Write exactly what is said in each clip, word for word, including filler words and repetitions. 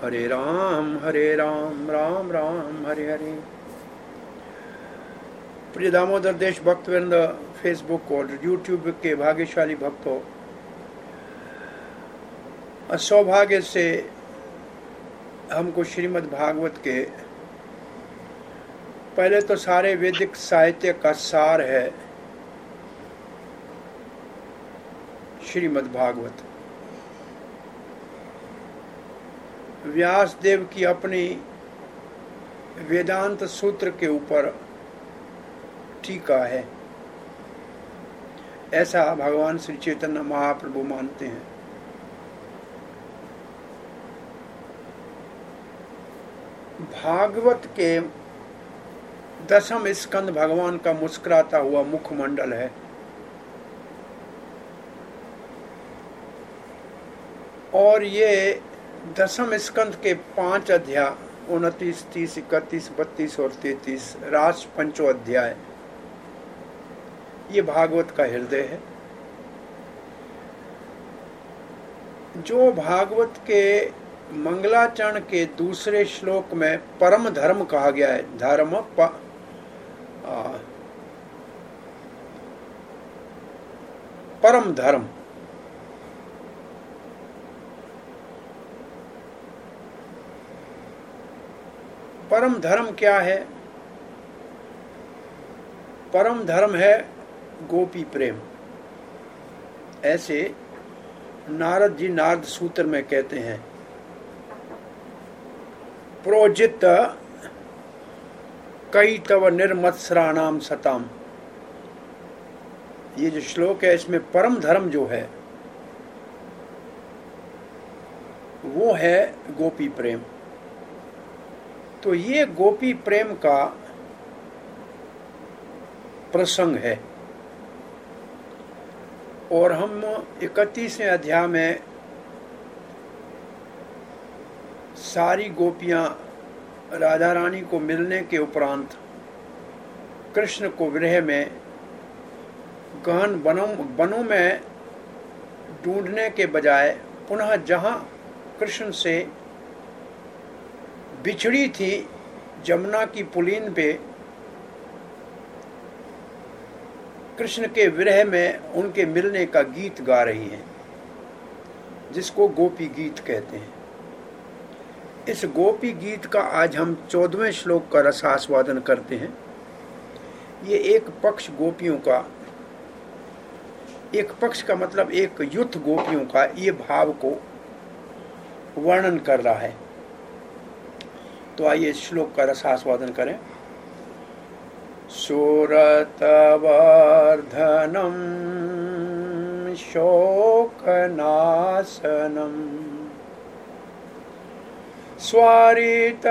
हरे राम हरे राम राम राम हरे हरे। प्रिय दामोदर देश भक्तवृंद, फेसबुक और यूट्यूब के भाग्यशाली भक्तों, सौभाग्य से हमको श्रीमद् भागवत के पहले तो सारे वैदिक साहित्य का सार है श्रीमद् भागवत। व्यास देव की अपनी वेदांत सूत्र के ऊपर टीका है, ऐसा भगवान श्री चैतन्य महाप्रभु मानते हैं। भागवत के दसम स्कंद भगवान का मुस्कुराता हुआ मुखमंडल है और ये दसम स्कंद के पांच अध्याय उनतीस, तीस, इकतीस, बत्तीस और तैतीस रास पंचो अध्याय ये भागवत का हृदय है। जो भागवत के मंगलाचरण के दूसरे श्लोक में परम धर्म कहा गया है, धर्म प, आ, परम धर्म, परम धर्म क्या है? परम धर्म है गोपी प्रेम। ऐसे नारद जी नारद सूत्र में कहते हैं, प्रोजित कई तव निर्मत्सराणाम सताम। ये जो श्लोक है इसमें परम धर्म जो है वो है गोपी प्रेम। तो ये गोपी प्रेम का प्रसंग है और हम इकतीसवें अध्याय में सारी गोपियां राधा रानी को मिलने के उपरांत कृष्ण को विरह में गहन वनों वनों में ढूंढने के बजाय पुनः जहां कृष्ण से बिछड़ी थी जमुना की पुलीन पे, कृष्ण के विरह में उनके मिलने का गीत गा रही हैं, जिसको गोपी गीत कहते हैं। इस गोपी गीत का आज हम चौदहवें श्लोक का रसास्वादन करते हैं। ये एक पक्ष गोपियों का, एक पक्ष का मतलब एक युद्ध गोपियों का ये भाव को वर्णन कर रहा है। तो आइए इस श्लोक का रसास्वादन करें। सुरतवर्धनम शोकनाशनम स्वारितवेणुना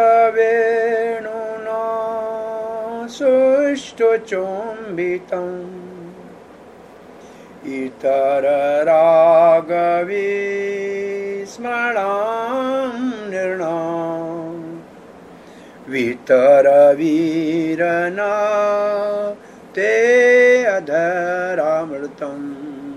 सुष्ठुचुम्बितम् इतर रागवी स्मृणां निर्णां वितर वीरना ते अधरामृतम्।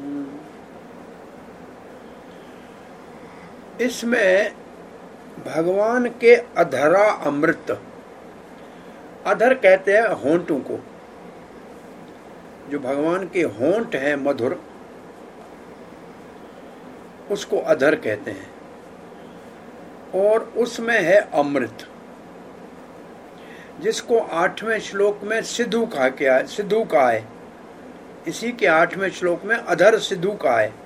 इसमें भगवान के अधरा अमृत, अधर कहते हैं होंठों को, जो भगवान के होंठ हैं मधुर उसको अधर कहते हैं और उसमें है अमृत, जिसको आठवें श्लोक में सिद्धू कहा गया है, सिद्धू कहा है। इसी के आठवें श्लोक में अधर सिद्धू कहा है,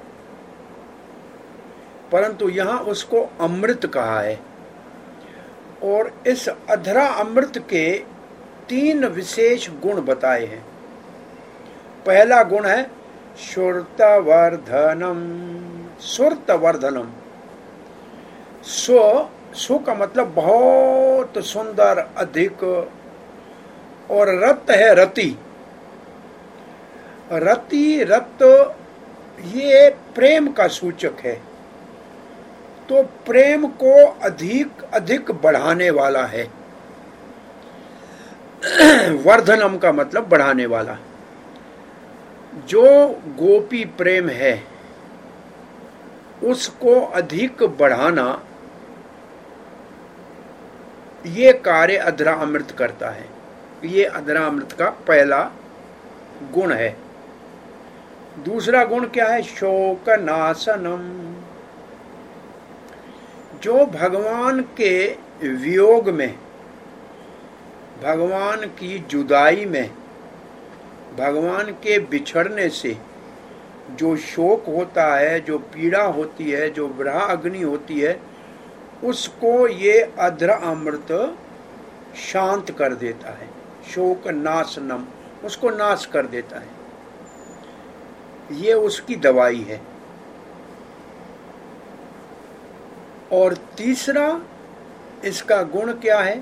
परंतु यहाँ उसको अमृत कहा है। और इस अधरा अमृत के तीन विशेष गुण बताए हैं। पहला गुण है सुरतवर्धनम, सुरतवर्धनम। स्व सु का मतलब बहुत सुंदर, अधिक, और रत है रति। रति रत ये प्रेम का सूचक है, तो प्रेम को अधिक अधिक बढ़ाने वाला है। वर्धनम का मतलब बढ़ाने वाला। जो गोपी प्रेम है उसको अधिक बढ़ाना ये कार्य अधरा अमृत करता है। ये अधरा अमृत का पहला गुण है। दूसरा गुण क्या है? शोक नाशनम। जो भगवान के वियोग में, भगवान की जुदाई में, भगवान के बिछड़ने से जो शोक होता है, जो पीड़ा होती है, जो विरह अग्नि होती है, उसको ये अधरा अमृत शांत कर देता है। शोक नाशनम, उसको नाश कर देता है। ये उसकी दवाई है। और तीसरा इसका गुण क्या है?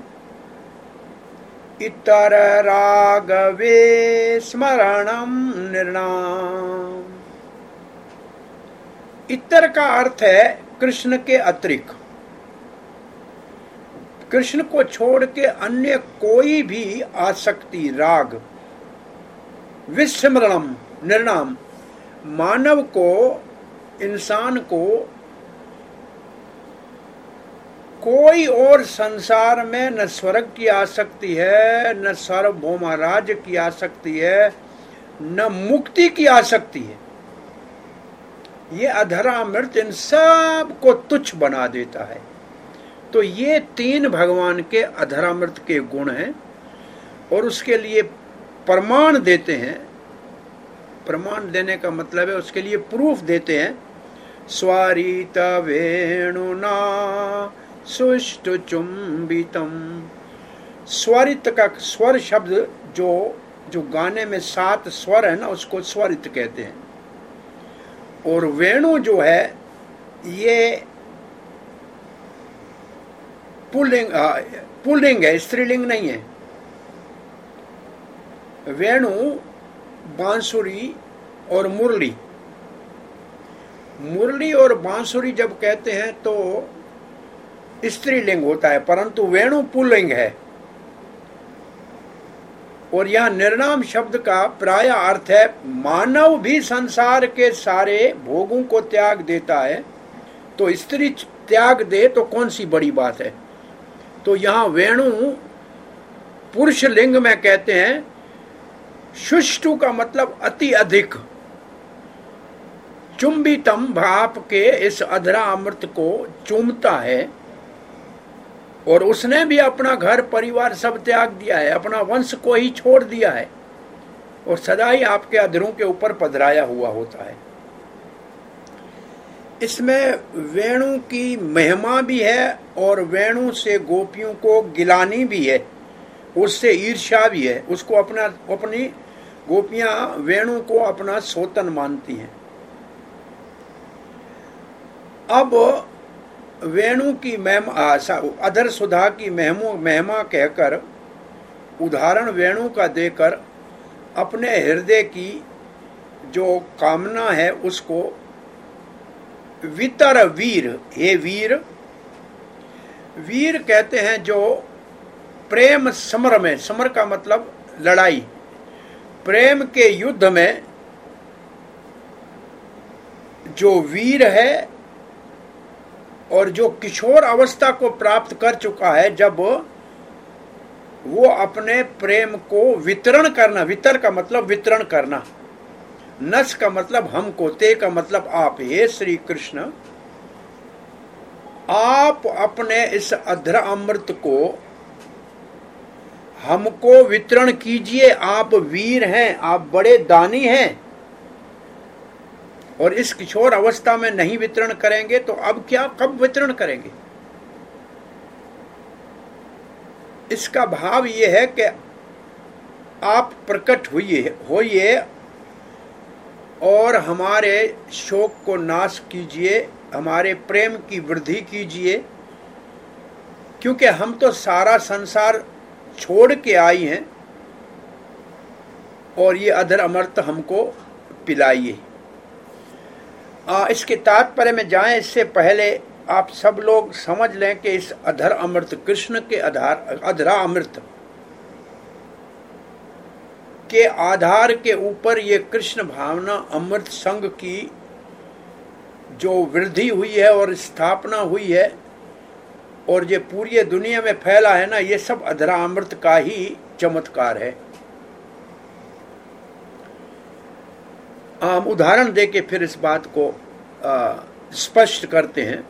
इतर रागवे स्मरणम निर्णाम। इतर का अर्थ है कृष्ण के अतिरिक्त। कृष्ण को छोड़ के अन्य कोई भी आसक्ति, राग, विस्मरणम निर्णाम, मानव को, इंसान को कोई और संसार में न स्वर्ग की आसक्ति है, न सार्वभौम राज्य की आसक्ति है, न मुक्ति की आसक्ति है। ये अधरा अमृत इन सब को तुच्छ बना देता है। तो ये तीन भगवान के अधरा अमृत के गुण हैं। और उसके लिए प्रमाण देते हैं। प्रमाण देने का मतलब है उसके लिए प्रूफ देते हैं। स्वारित वेणुना सुष्टु चुंबितम। स्वरित का स्वर शब्द, जो जो गाने में सात स्वर है ना, उसको स्वरित कहते हैं। और वेणु जो है ये पुल्लिंग पुल्लिंग है, स्त्रीलिंग नहीं है। वेणु, बांसुरी और मुरली। मुरली और बांसुरी जब कहते हैं तो स्त्रीलिंग होता है, परंतु वेणु पुल्लिंग है। और यह निर्नाम शब्द का प्राय अर्थ है मानव भी संसार के सारे भोगों को त्याग देता है, तो स्त्री त्याग दे तो कौन सी बड़ी बात है। तो यहाँ वेणु पुरुष लिंग में कहते हैं। शुष्टु का मतलब अति अधिक। चुंबितम भाप के इस अधरा अमृत को चूमता है। और उसने भी अपना घर परिवार सब त्याग दिया है, अपना वंश को ही छोड़ दिया है, और सदा ही आपके अधरों के ऊपर पधराया हुआ होता है। इसमें वेणु की महिमा भी है और वेणु से गोपियों को गिलानी भी है, उससे ईर्ष्या भी है। उसको अपना अपनी गोपियां वेणु को अपना सोतन मानती हैं। अब वेणु की महिमा, अधर सुधा की महिमा महिमा कहकर उदाहरण वेणु का देकर अपने हृदय की जो कामना है उसको वितर वीर, हे वीर। वीर कहते हैं जो प्रेम समर में, समर का मतलब लड़ाई, प्रेम के युद्ध में जो वीर है और जो किशोर अवस्था को प्राप्त कर चुका है, जब वो अपने प्रेम को वितरण करना, वितर का मतलब वितरण करना, नस का मतलब हमको, ते का मतलब आप, हे श्री कृष्ण आप अपने इस अधर अमृत को हमको वितरण कीजिए। आप वीर हैं, आप बड़े दानी हैं, और इस किशोर अवस्था में नहीं वितरण करेंगे तो अब क्या, कब वितरण करेंगे। इसका भाव यह है कि आप प्रकट होइए होइए और हमारे शोक को नाश कीजिए, हमारे प्रेम की वृद्धि कीजिए, क्योंकि हम तो सारा संसार छोड़ के आई हैं, और ये अधर अमृत हमको पिलाइए। इसके तात्पर्य में जाएं इससे पहले आप सब लोग समझ लें कि इस अधर अमृत, कृष्ण के आधार अधरा अमृत के आधार के ऊपर ये कृष्ण भावना अमृत संघ की जो वृद्धि हुई है और स्थापना हुई है, और ये पूरी दुनिया में फैला है ना, ये सब अधरा अमृत का ही चमत्कार है। हम उदाहरण देके फिर इस बात को स्पष्ट करते हैं।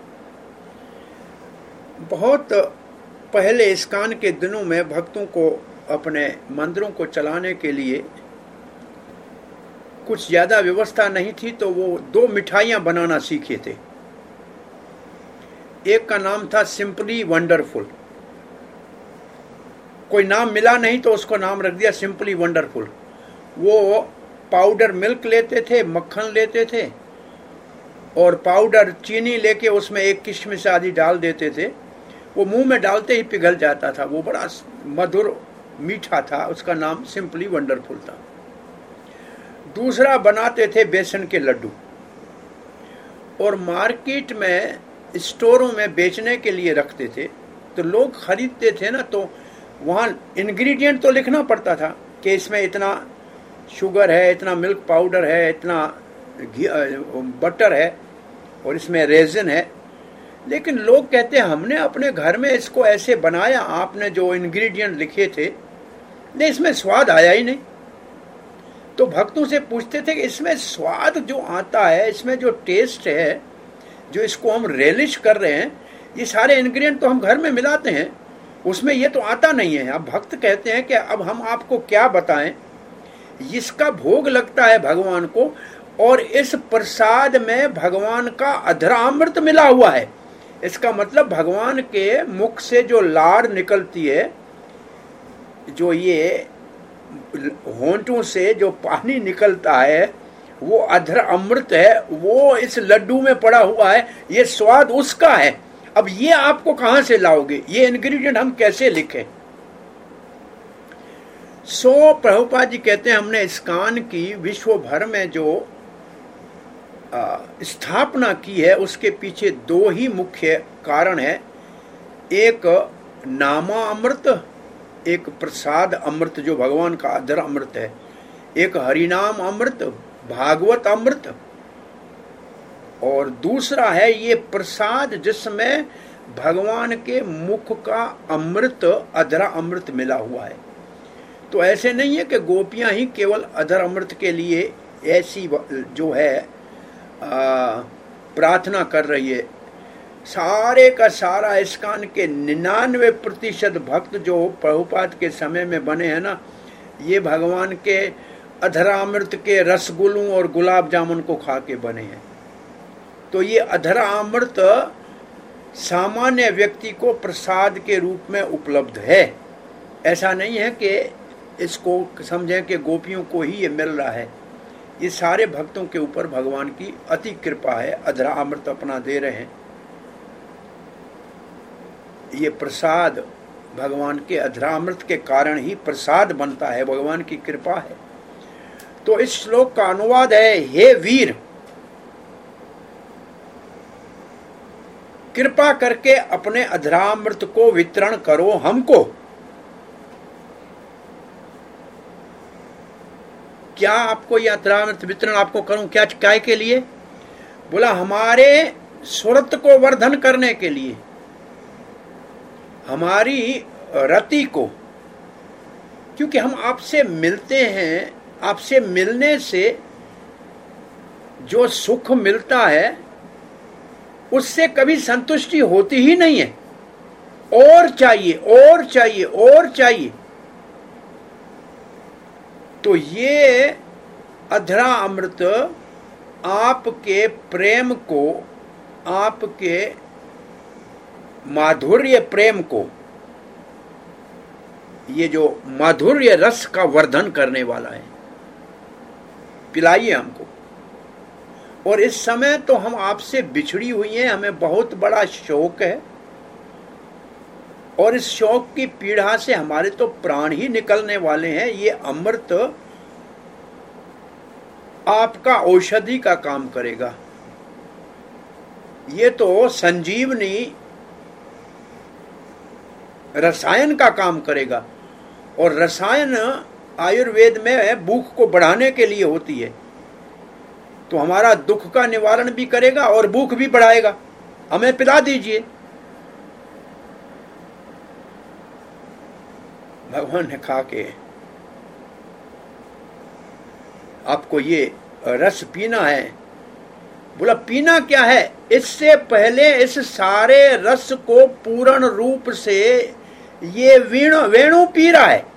बहुत पहले इस्कान के दिनों में भक्तों को अपने मंदिरों को चलाने के लिए कुछ ज्यादा व्यवस्था नहीं थी, तो वो दो मिठाइयां बनाना सीखे थे। एक का नाम था सिंपली वंडरफुल। कोई नाम मिला नहीं तो उसको नाम रख दिया सिंपली वंडरफुल। वो पाउडर मिल्क लेते थे, मक्खन लेते थे और पाउडर चीनी लेके उसमें एक किशमिश आदि डाल देते थे। वो मुंह में डालते ही पिघल जाता था, वो बड़ा मधुर मीठा था, उसका नाम सिंपली वंडरफुल था। दूसरा बनाते थे बेसन के लड्डू, और मार्केट में स्टोरों में बेचने के लिए रखते थे। तो लोग खरीदते थे ना, तो वहाँ इंग्रेडिएंट तो लिखना पड़ता था कि इसमें इतना शुगर है, इतना मिल्क पाउडर है, इतना घी बटर है और इसमें रेजिन है। लेकिन लोग कहते हैं हमने अपने घर में इसको ऐसे बनाया, आपने जो इंग्रेडिएंट लिखे थे, नहीं इसमें स्वाद आया ही नहीं। तो भक्तों से पूछते थे कि इसमें स्वाद जो आता है, इसमें जो टेस्ट है, जो इसको हम रेलिश कर रहे हैं, ये सारे इंग्रेडिएंट तो हम घर में मिलाते हैं, उसमें ये तो आता नहीं है। अब भक्त कहते हैं कि अब हम आपको क्या बताएं, इसका भोग लगता है भगवान को और इस प्रसाद में भगवान का अधरामृत मिला हुआ है। इसका मतलब भगवान के मुख से जो लार निकलती है, जो ये होंठों से जो पानी निकलता है, वो अधर अमृत है, वो इस लड्डू में पड़ा हुआ है, ये स्वाद उसका है। अब ये आपको कहां से लाओगे, ये इंग्रेडिएंट हम कैसे लिखें। सो प्रभुपाद जी कहते हैं हमने इस्कान की विश्व भर में जो स्थापना की है, उसके पीछे दो ही मुख्य कारण है। एक नामा अमृत, एक प्रसाद अमृत जो भगवान का अधर अमृत है, एक हरिनाम अमृत, भागवत अमृत, और दूसरा है ये प्रसाद जिसमें भगवान के मुख का अमृत, अधरा अमृत मिला हुआ है। तो ऐसे नहीं है कि गोपियां ही केवल अधर अमृत के लिए ऐसी जो है प्रार्थना कर रही है। सारे का सारा इस्कान के निन्यानवे प्रतिशत भक्त जो प्रभुपाद के समय में बने हैं ना, ये भगवान के अधरामृत के रसगुल्लों और गुलाब जामुन को खा के बने हैं। तो ये अधरामृत सामान्य व्यक्ति को प्रसाद के रूप में उपलब्ध है। ऐसा नहीं है कि इसको समझें कि गोपियों को ही ये मिल रहा है। ये सारे भक्तों के ऊपर भगवान की अति कृपा है, अधरामृत अपना दे रहे हैं। ये प्रसाद भगवान के अधरामृत के कारण ही प्रसाद बनता है, भगवान की कृपा है। तो इस श्लोक का अनुवाद है, हे वीर, कृपा करके अपने अधरामृत को वितरण करो हमको। क्या आपको यह अधरामृत वितरण आपको करूं, क्या काय के लिए? बोला हमारे सुरत को वर्धन करने के लिए, हमारी रति को, क्योंकि हम आपसे मिलते हैं, आपसे मिलने से जो सुख मिलता है उससे कभी संतुष्टि होती ही नहीं है, और चाहिए और चाहिए और चाहिए। तो ये अधरा अमृत आपके प्रेम को, आपके माधुर्य प्रेम को, ये जो माधुर्य रस का वर्धन करने वाला है, पिलाइए हमको। और इस समय तो हम आपसे बिछड़ी हुई हैं, हमें बहुत बड़ा शौक है, और इस शौक की पीड़ा से हमारे तो प्राण ही निकलने वाले हैं। ये अमृत आपका औषधि का काम करेगा, ये तो संजीवनी रसायन का काम करेगा। और रसायन आयुर्वेद में भूख को बढ़ाने के लिए होती है, तो हमारा दुख का निवारण भी करेगा और भूख भी बढ़ाएगा। हमें पिला दीजिए। भगवान ने कहा कि आपको ये रस पीना है। बोला पीना क्या है? इससे पहले इस सारे रस को पूर्ण रूप से ये वेणु वेणु पी रहा है।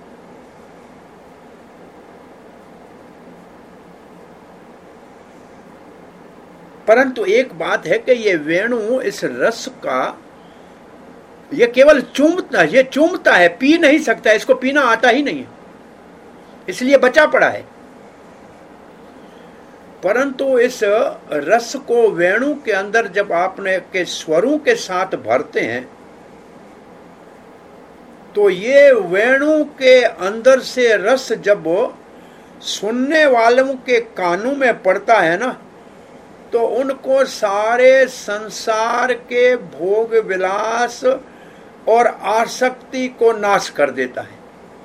परंतु एक बात है कि ये वेणु इस रस का ये केवल चूमता ये चूमता है, पी नहीं सकता, इसको पीना आता ही नहीं है, इसलिए बचा पड़ा है। परंतु इस रस को वेणु के अंदर जब आपने के स्वरों के साथ भरते हैं तो ये वेणु के अंदर से रस जब सुनने वालों के कानों में पड़ता है ना, तो उनको सारे संसार के भोग विलास और आसक्ति को नाश कर देता है।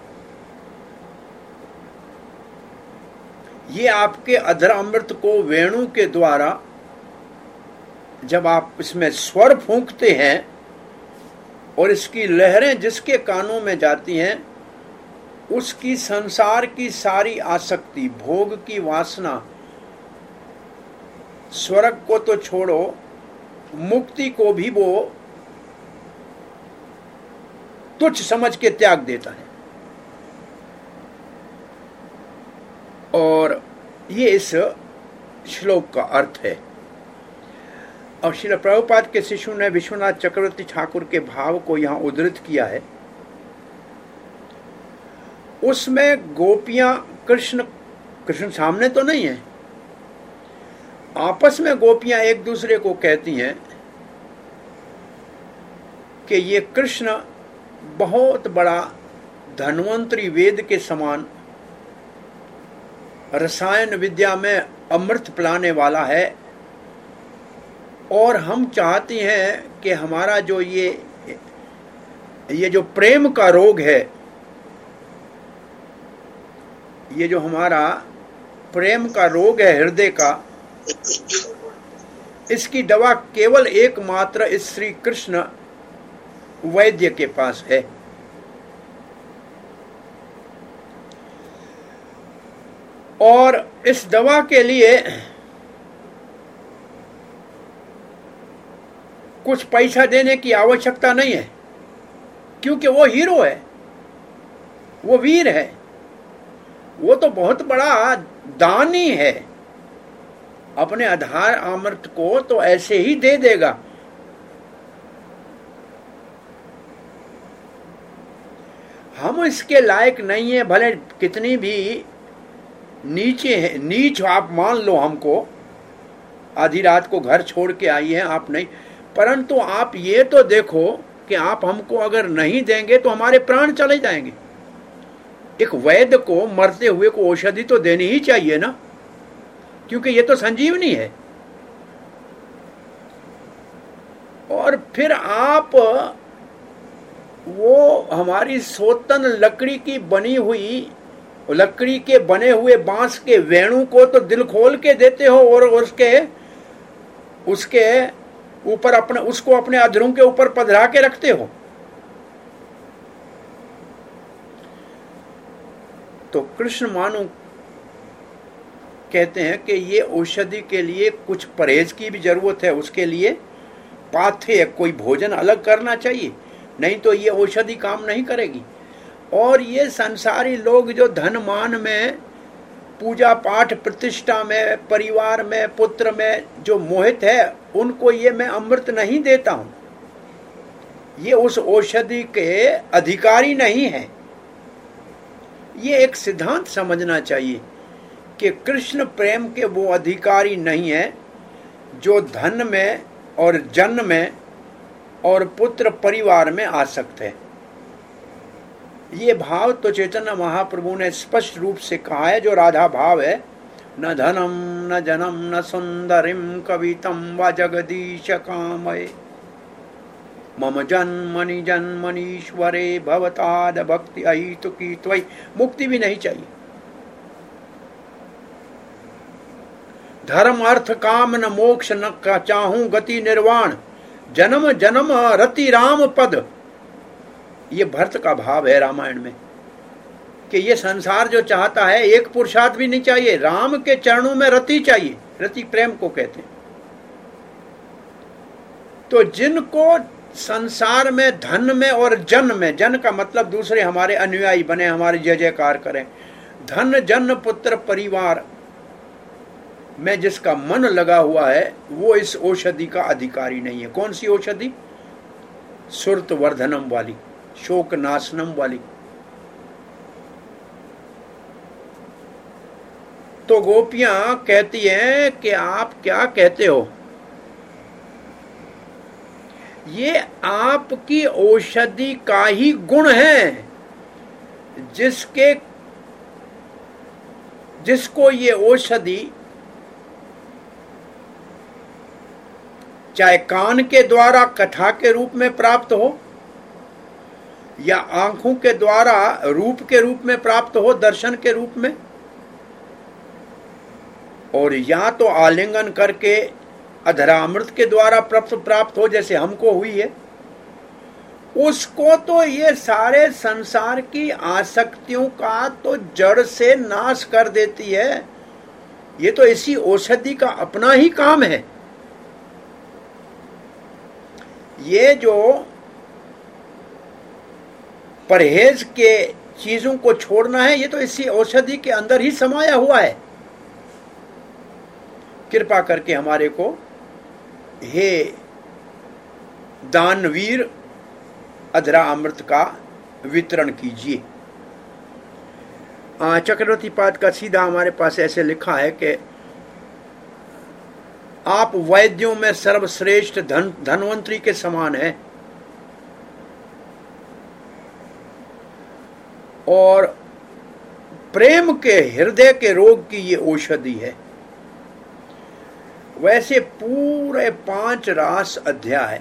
ये आपके अधर अमृत को वेणु के द्वारा जब आप इसमें स्वर फूंकते हैं और इसकी लहरें जिसके कानों में जाती हैं, उसकी संसार की सारी आसक्ति, भोग की वासना, स्वर्ग को तो छोड़ो, मुक्ति को भी वो तुच्छ समझ के त्याग देता है। और ये इस श्लोक का अर्थ है। और श्रील प्रभुपाद के शिष्यों ने विश्वनाथ चक्रवर्ती ठाकुर के भाव को यहां उद्धृत किया है। उसमें गोपियां कृष्ण कृष्ण सामने तो नहीं है, आपस में गोपियां एक दूसरे को कहती हैं कि ये कृष्ण बहुत बड़ा धन्वंतरी वेद के समान रसायन विद्या में अमृत पिलाने वाला है, और हम चाहती हैं कि हमारा जो ये ये जो प्रेम का रोग है, ये जो हमारा प्रेम का रोग है हृदय का, इसकी दवा केवल एकमात्र इस श्री कृष्ण वैद्य के पास है। और इस दवा के लिए कुछ पैसा देने की आवश्यकता नहीं है, क्योंकि वो हीरो है, वो वीर है, वो तो बहुत बड़ा दानी है। अपने आधार अमृत को तो ऐसे ही दे देगा। हम इसके लायक नहीं है, भले कितनी भी नीचे है, नीच आप मान लो हमको, आधी रात को घर छोड़ के आई हैं आप, नहीं, परंतु आप ये तो देखो कि आप हमको अगर नहीं देंगे तो हमारे प्राण चले जाएंगे। एक वैद्य को, मरते हुए को औषधि तो देनी ही चाहिए ना, क्योंकि ये तो संजीवनी है। और फिर आप वो हमारी सोतन लकड़ी की बनी हुई, लकड़ी के बने हुए बांस के वेणु को तो दिल खोल के देते हो, और उसके उसके ऊपर अपने उसको अपने अधरों के ऊपर पधरा के रखते हो। तो कृष्ण मानो कहते हैं कि ये औषधि के लिए कुछ परहेज की भी जरूरत है, उसके लिए पाथ्य कोई भोजन अलग करना चाहिए, नहीं तो ये औषधि काम नहीं करेगी। और ये संसारी लोग जो धन मान में, पूजा पाठ प्रतिष्ठा में, परिवार में, पुत्र में जो मोहित है, उनको ये मैं अमृत नहीं देता हूं, ये उस औषधि के अधिकारी नहीं है। ये एक सिद्धांत समझना चाहिए कि कृष्ण प्रेम के वो अधिकारी नहीं है जो धन में और जन में और पुत्र परिवार में आसक्त है। ये भाव तो चैतन्य महाप्रभु ने स्पष्ट रूप से कहा है, जो राधा भाव है, न धनम न जनम न सुंदरिम कवितम व जगदीश कामये मम जन्मनि जन्मनीश्वरे भवताद भक्ति अहितु की त्वयि। मुक्ति भी नहीं चाहिए, धर्म अर्थ काम न मोक्ष न का चाहूं गति निर्वाण, जन्म जन्म रति राम पद। ये भरत का भाव है रामायण में। कि ये संसार जो चाहता है एक पुरुषार्थ भी नहीं चाहिए, राम के चरणों में रति चाहिए। रति प्रेम को कहते हैं। तो जिनको संसार में, धन में और जन में, जन का मतलब दूसरे हमारे अनुयायी बने, हमारे जय जयकार करें, धन जन पुत्र परिवार में जिसका मन लगा हुआ है वो इस औषधि का अधिकारी नहीं है। कौन सी औषधि? सुरत वर्धनम वाली, शोक नाशनम वाली। तो गोपियां कहती हैं कि आप क्या कहते हो, ये आपकी औषधि का ही गुण है, जिसके जिसको ये औषधि चाहे कान के द्वारा कथा के रूप में प्राप्त हो, या आंखों के द्वारा रूप के रूप में प्राप्त हो, दर्शन के रूप में, और या तो आलिंगन करके अधरामृत के द्वारा प्राप्त प्राप्त हो, जैसे हमको हुई है, उसको तो ये सारे संसार की आसक्तियों का तो जड़ से नाश कर देती है। ये तो इसी औषधि का अपना ही काम है। ये जो परहेज के चीजों को छोड़ना है, ये तो इसी औषधि के अंदर ही समाया हुआ है। कृपा करके हमारे को हे दानवीर अधरा अमृत का वितरण कीजिए। चक्रवर्ती पाद का सीधा हमारे पास ऐसे लिखा है कि आप वैद्यों में सर्वश्रेष्ठ धन धनवंतरी के समान है, और प्रेम के हृदय के रोग की ये औषधि है। वैसे पूरे पांच रास अध्याय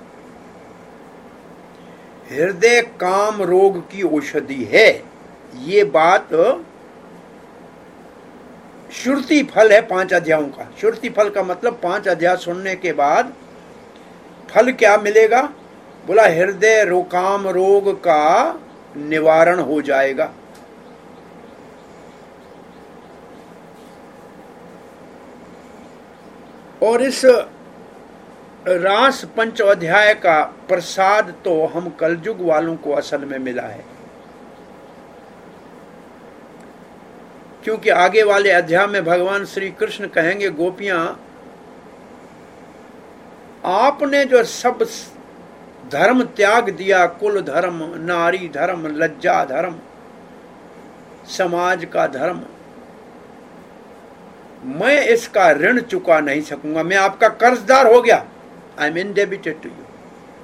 हृदय काम रोग की औषधि है। ये बात श्रुति फल है पांच अध्यायों का। श्रुति फल का मतलब पांच अध्याय सुनने के बाद फल क्या मिलेगा? बोला हृदय रो काम रोग का निवारण हो जाएगा। और इस रास पंच अध्याय का प्रसाद तो हम कलयुग वालों को असल में मिला है, क्योंकि आगे वाले अध्याय में भगवान श्री कृष्ण कहेंगे, गोपियां आपने जो सब धर्म त्याग दिया, कुल धर्म, नारी धर्म, लज्जा धर्म, समाज का धर्म, मैं इसका ऋण चुका नहीं सकूंगा, मैं आपका कर्जदार हो गया। I am indebted to you.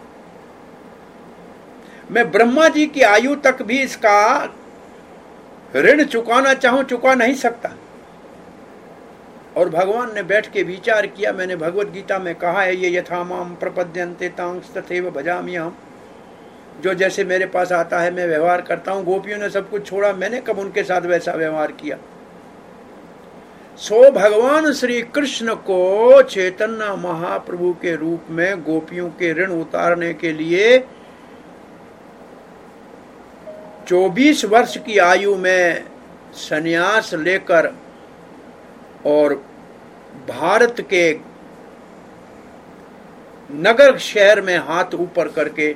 मैं ब्रह्मा जी की आयु तक भी इसका ऋण चुकाना चाहूं, चुका नहीं सकता। और भगवान ने बैठ के विचार किया। मैंने भगवत गीता में कहा है, ये यथा माम प्रपद्यन्ते तांस तथैव भजामि अहम्। जो जैसे मेरे पास आता है मैं व्यवहार करता हूं। गोपियों ने सब कुछ छोड़ा, मैंने कब उनके साथ वैसा व्यवहार किया? सो भगवान श्री कृष्ण को चैतन्य महाप्रभु के रूप में गोपियों के ऋण उतारने के लिए चौबीस वर्ष की आयु में संन्यास लेकर और भारत के नगर शहर में हाथ ऊपर करके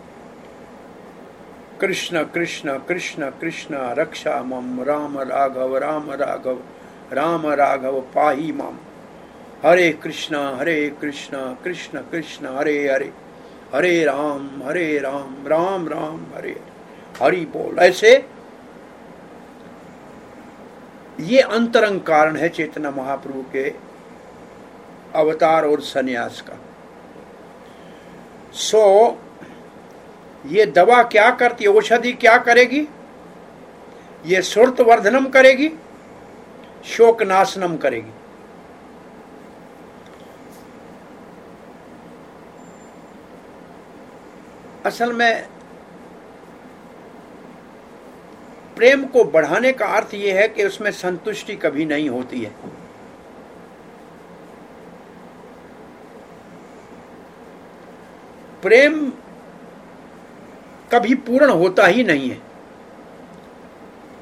कृष्ण कृष्ण कृष्ण कृष्ण रक्षा मम, राम राघव राम राघव राम राघव पाही माम, हरे कृष्णा हरे कृष्णा कृष्ण कृष्ण हरे हरे, हरे राम हरे राम राम राम हरे हरि बोल। ऐसे ये अंतरंग कारण है चैतन्य महाप्रभु के अवतार और सन्यास का। सो ये दवा क्या करती है? औषधि क्या करेगी? ये सुरत वर्धनम करेगी, शोक नाशनम करेगी। असल में प्रेम को बढ़ाने का अर्थ यह है कि उसमें संतुष्टि कभी नहीं होती है। प्रेम कभी पूर्ण होता ही नहीं है।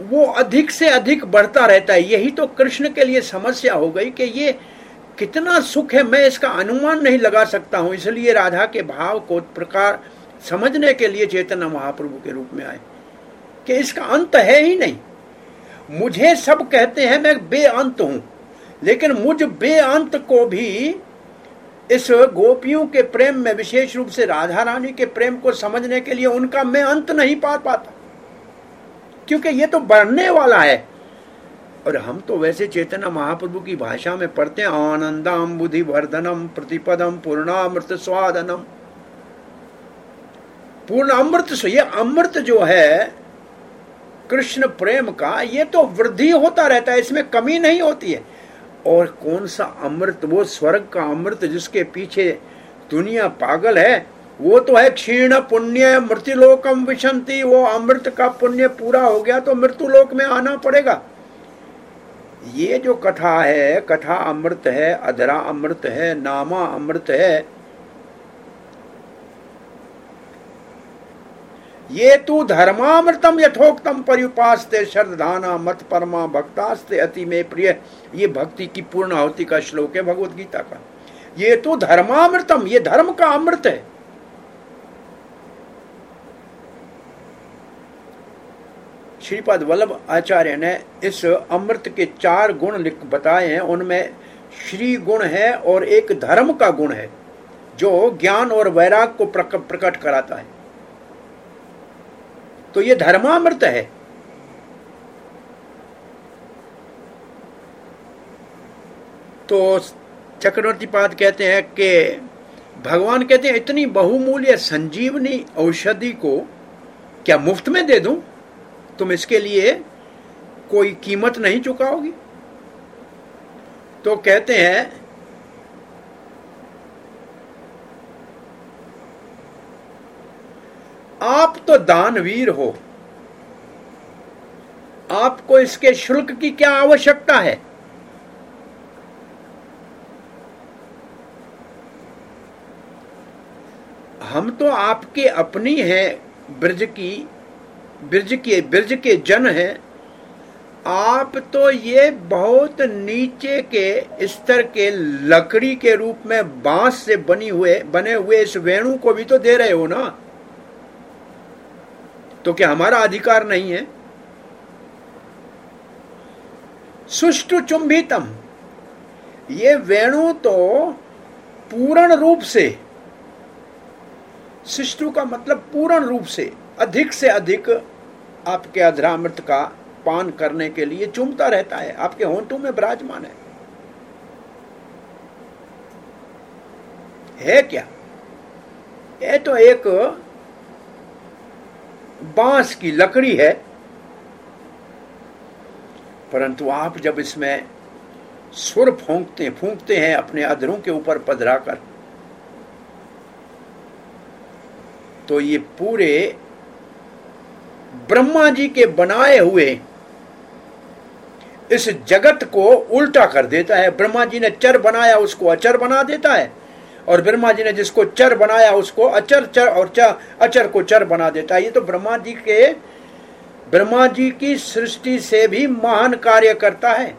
वो अधिक से अधिक बढ़ता रहता है। यही तो कृष्ण के लिए समस्या हो गई कि ये कितना सुख है, मैं इसका अनुमान नहीं लगा सकता हूं। इसलिए राधा के भाव को प्रकार समझने के लिए चैतन्य महाप्रभु के रूप में आए कि इसका अंत है ही नहीं। मुझे सब कहते हैं मैं बेअंत हूं, लेकिन मुझ बेअंत को भी इस गोपियों के प्रेम में, विशेष रूप से राधा रानी के प्रेम को समझने के लिए उनका मैं अंत नहीं पा पाता, क्योंकि ये तो बढ़ने वाला है। और हम तो वैसे चैतन्य महाप्रभु की भाषा में पढ़ते हैं, आनंदम बुद्धि वर्धनम प्रतिपदम पूर्णामृत स्वादनम। पूर्ण अमृत से, ये अमृत जो है कृष्ण प्रेम का, ये तो वृद्धि होता रहता है, इसमें कमी नहीं होती है। और कौन सा अमृत? वो स्वर्ग का अमृत जिसके पीछे दुनिया पागल है, वो तो है क्षीण पुण्य मृत्युलोकम विशंति। वो अमृत का पुण्य पूरा हो गया तो मृत्युलोक में आना पड़ेगा। ये जो कथा है, कथा अमृत है, अधरा अमृत है, नामा अमृत है। ये तू धर्मामृतम यथोक्तम पर्युपास्ते श्रद्धाना मत परमा भक्तास्ते अति में प्रिय। ये भक्ति की पूर्णाहुति का श्लोक है भगवत गीता का। ये तू धर्मामृतम, ये धर्म का अमृत है। श्रीपाद वल्लभ आचार्य ने इस अमृत के चार गुण लिख बताए हैं। उनमें श्री गुण है और एक धर्म का गुण है जो ज्ञान और वैराग को प्रकट कराता है। तो ये धर्मामृत है। तो चक्रवर्ती पाद कहते हैं कि भगवान कहते हैं इतनी बहुमूल्य संजीवनी औषधि को क्या मुफ्त में दे दूं? तुम इसके लिए कोई कीमत नहीं चुकाओगी? तो कहते हैं आप तो दानवीर हो, आपको इसके शुल्क की क्या आवश्यकता है? हम तो आपके अपनी हैं, ब्रज की ब्रज के ब्रज के जन हैं। आप तो ये बहुत नीचे के स्तर के लकड़ी के रूप में बांस से बनी हुए बने हुए इस वेणु को भी तो दे रहे हो ना। तो क्या हमारा अधिकार नहीं है? सुष्टु चुंबितम, ये वेणु तो पूर्ण रूप से, सुष्टु का मतलब पूर्ण रूप से, अधिक से अधिक आपके अधरामृत का पान करने के लिए चूमता रहता है, आपके होंठों में विराजमान है। है क्या? ये तो एक बांस की लकड़ी है, परंतु आप जब इसमें सुर फूंकते फूंकते हैं अपने अधरों के ऊपर पधराकर, तो ये पूरे ब्रह्मा जी के बनाए हुए इस जगत को उल्टा कर देता है। ब्रह्मा जी ने चर बनाया, उसको अचर बना देता है, और ब्रह्मा जी ने जिसको चर बनाया उसको अचर चर और चर अचर को चर बना देता है। ये तो ब्रह्मा जी के ब्रह्मा जी की सृष्टि से भी महान कार्य करता है।